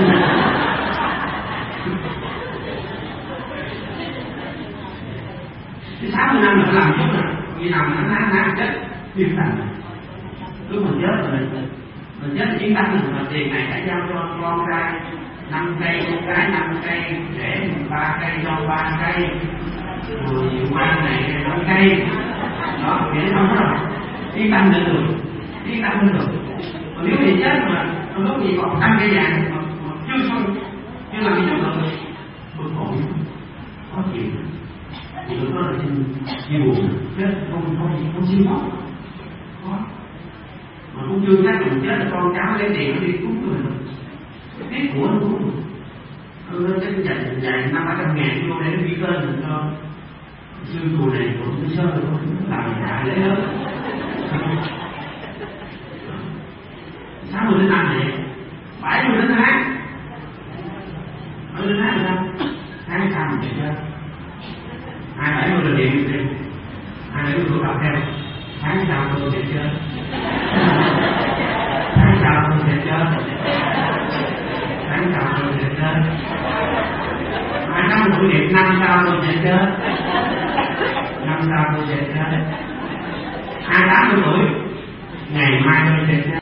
Cái sáu mươi năm là phải làm chút rồi, vì làm nó nát nát chết. Yên tâm, lúc mình chết rồi mình mình chết yên tâm rồi, mà tiền này đã giao cho con trai năm cây, con gái năm cây, để ba cây cho ba cây, rồi quan này năm cây, đó thì nó không có rồi, yên tâm được rồi, yên tâm được. Còn nếu thì chết mà lúc gì còn năm cây vàng mà, mà chưa xong, chưa làm gì được rồi, tôi khổ, khó chịu. Thì lúc đó là xin chia buồn, chết không không không xin mất. Mà cũng chưa chắc mình chết là con cháu lấy tiền nó đi cúng của mình, tiếc của nó cúng mình. Nó chắc dành dành năm ba trăm ngàn vô để nó ghi tên mình cho sư chùa này của sư sơ rồi không làm gì hại lấy hết. Sáu mươi đến năm này, bảy mươi đến tháng, bảy mươi đến tháng là sao? Tháng sau mình chạy chơi, hai bảy mươi là điện đi, hai bảy mươi tuổi đọc theo. Tháng sau tôi sẽ chơi, tháng sau tôi sẽ chơi, tháng sau tôi sẽ chơi, hai năm tuổi điểm năm sau tôi sẽ chơi, năm sau tôi sẽ chơi, hai tám mươi tuổi ngày mai tôi sẽ chơi.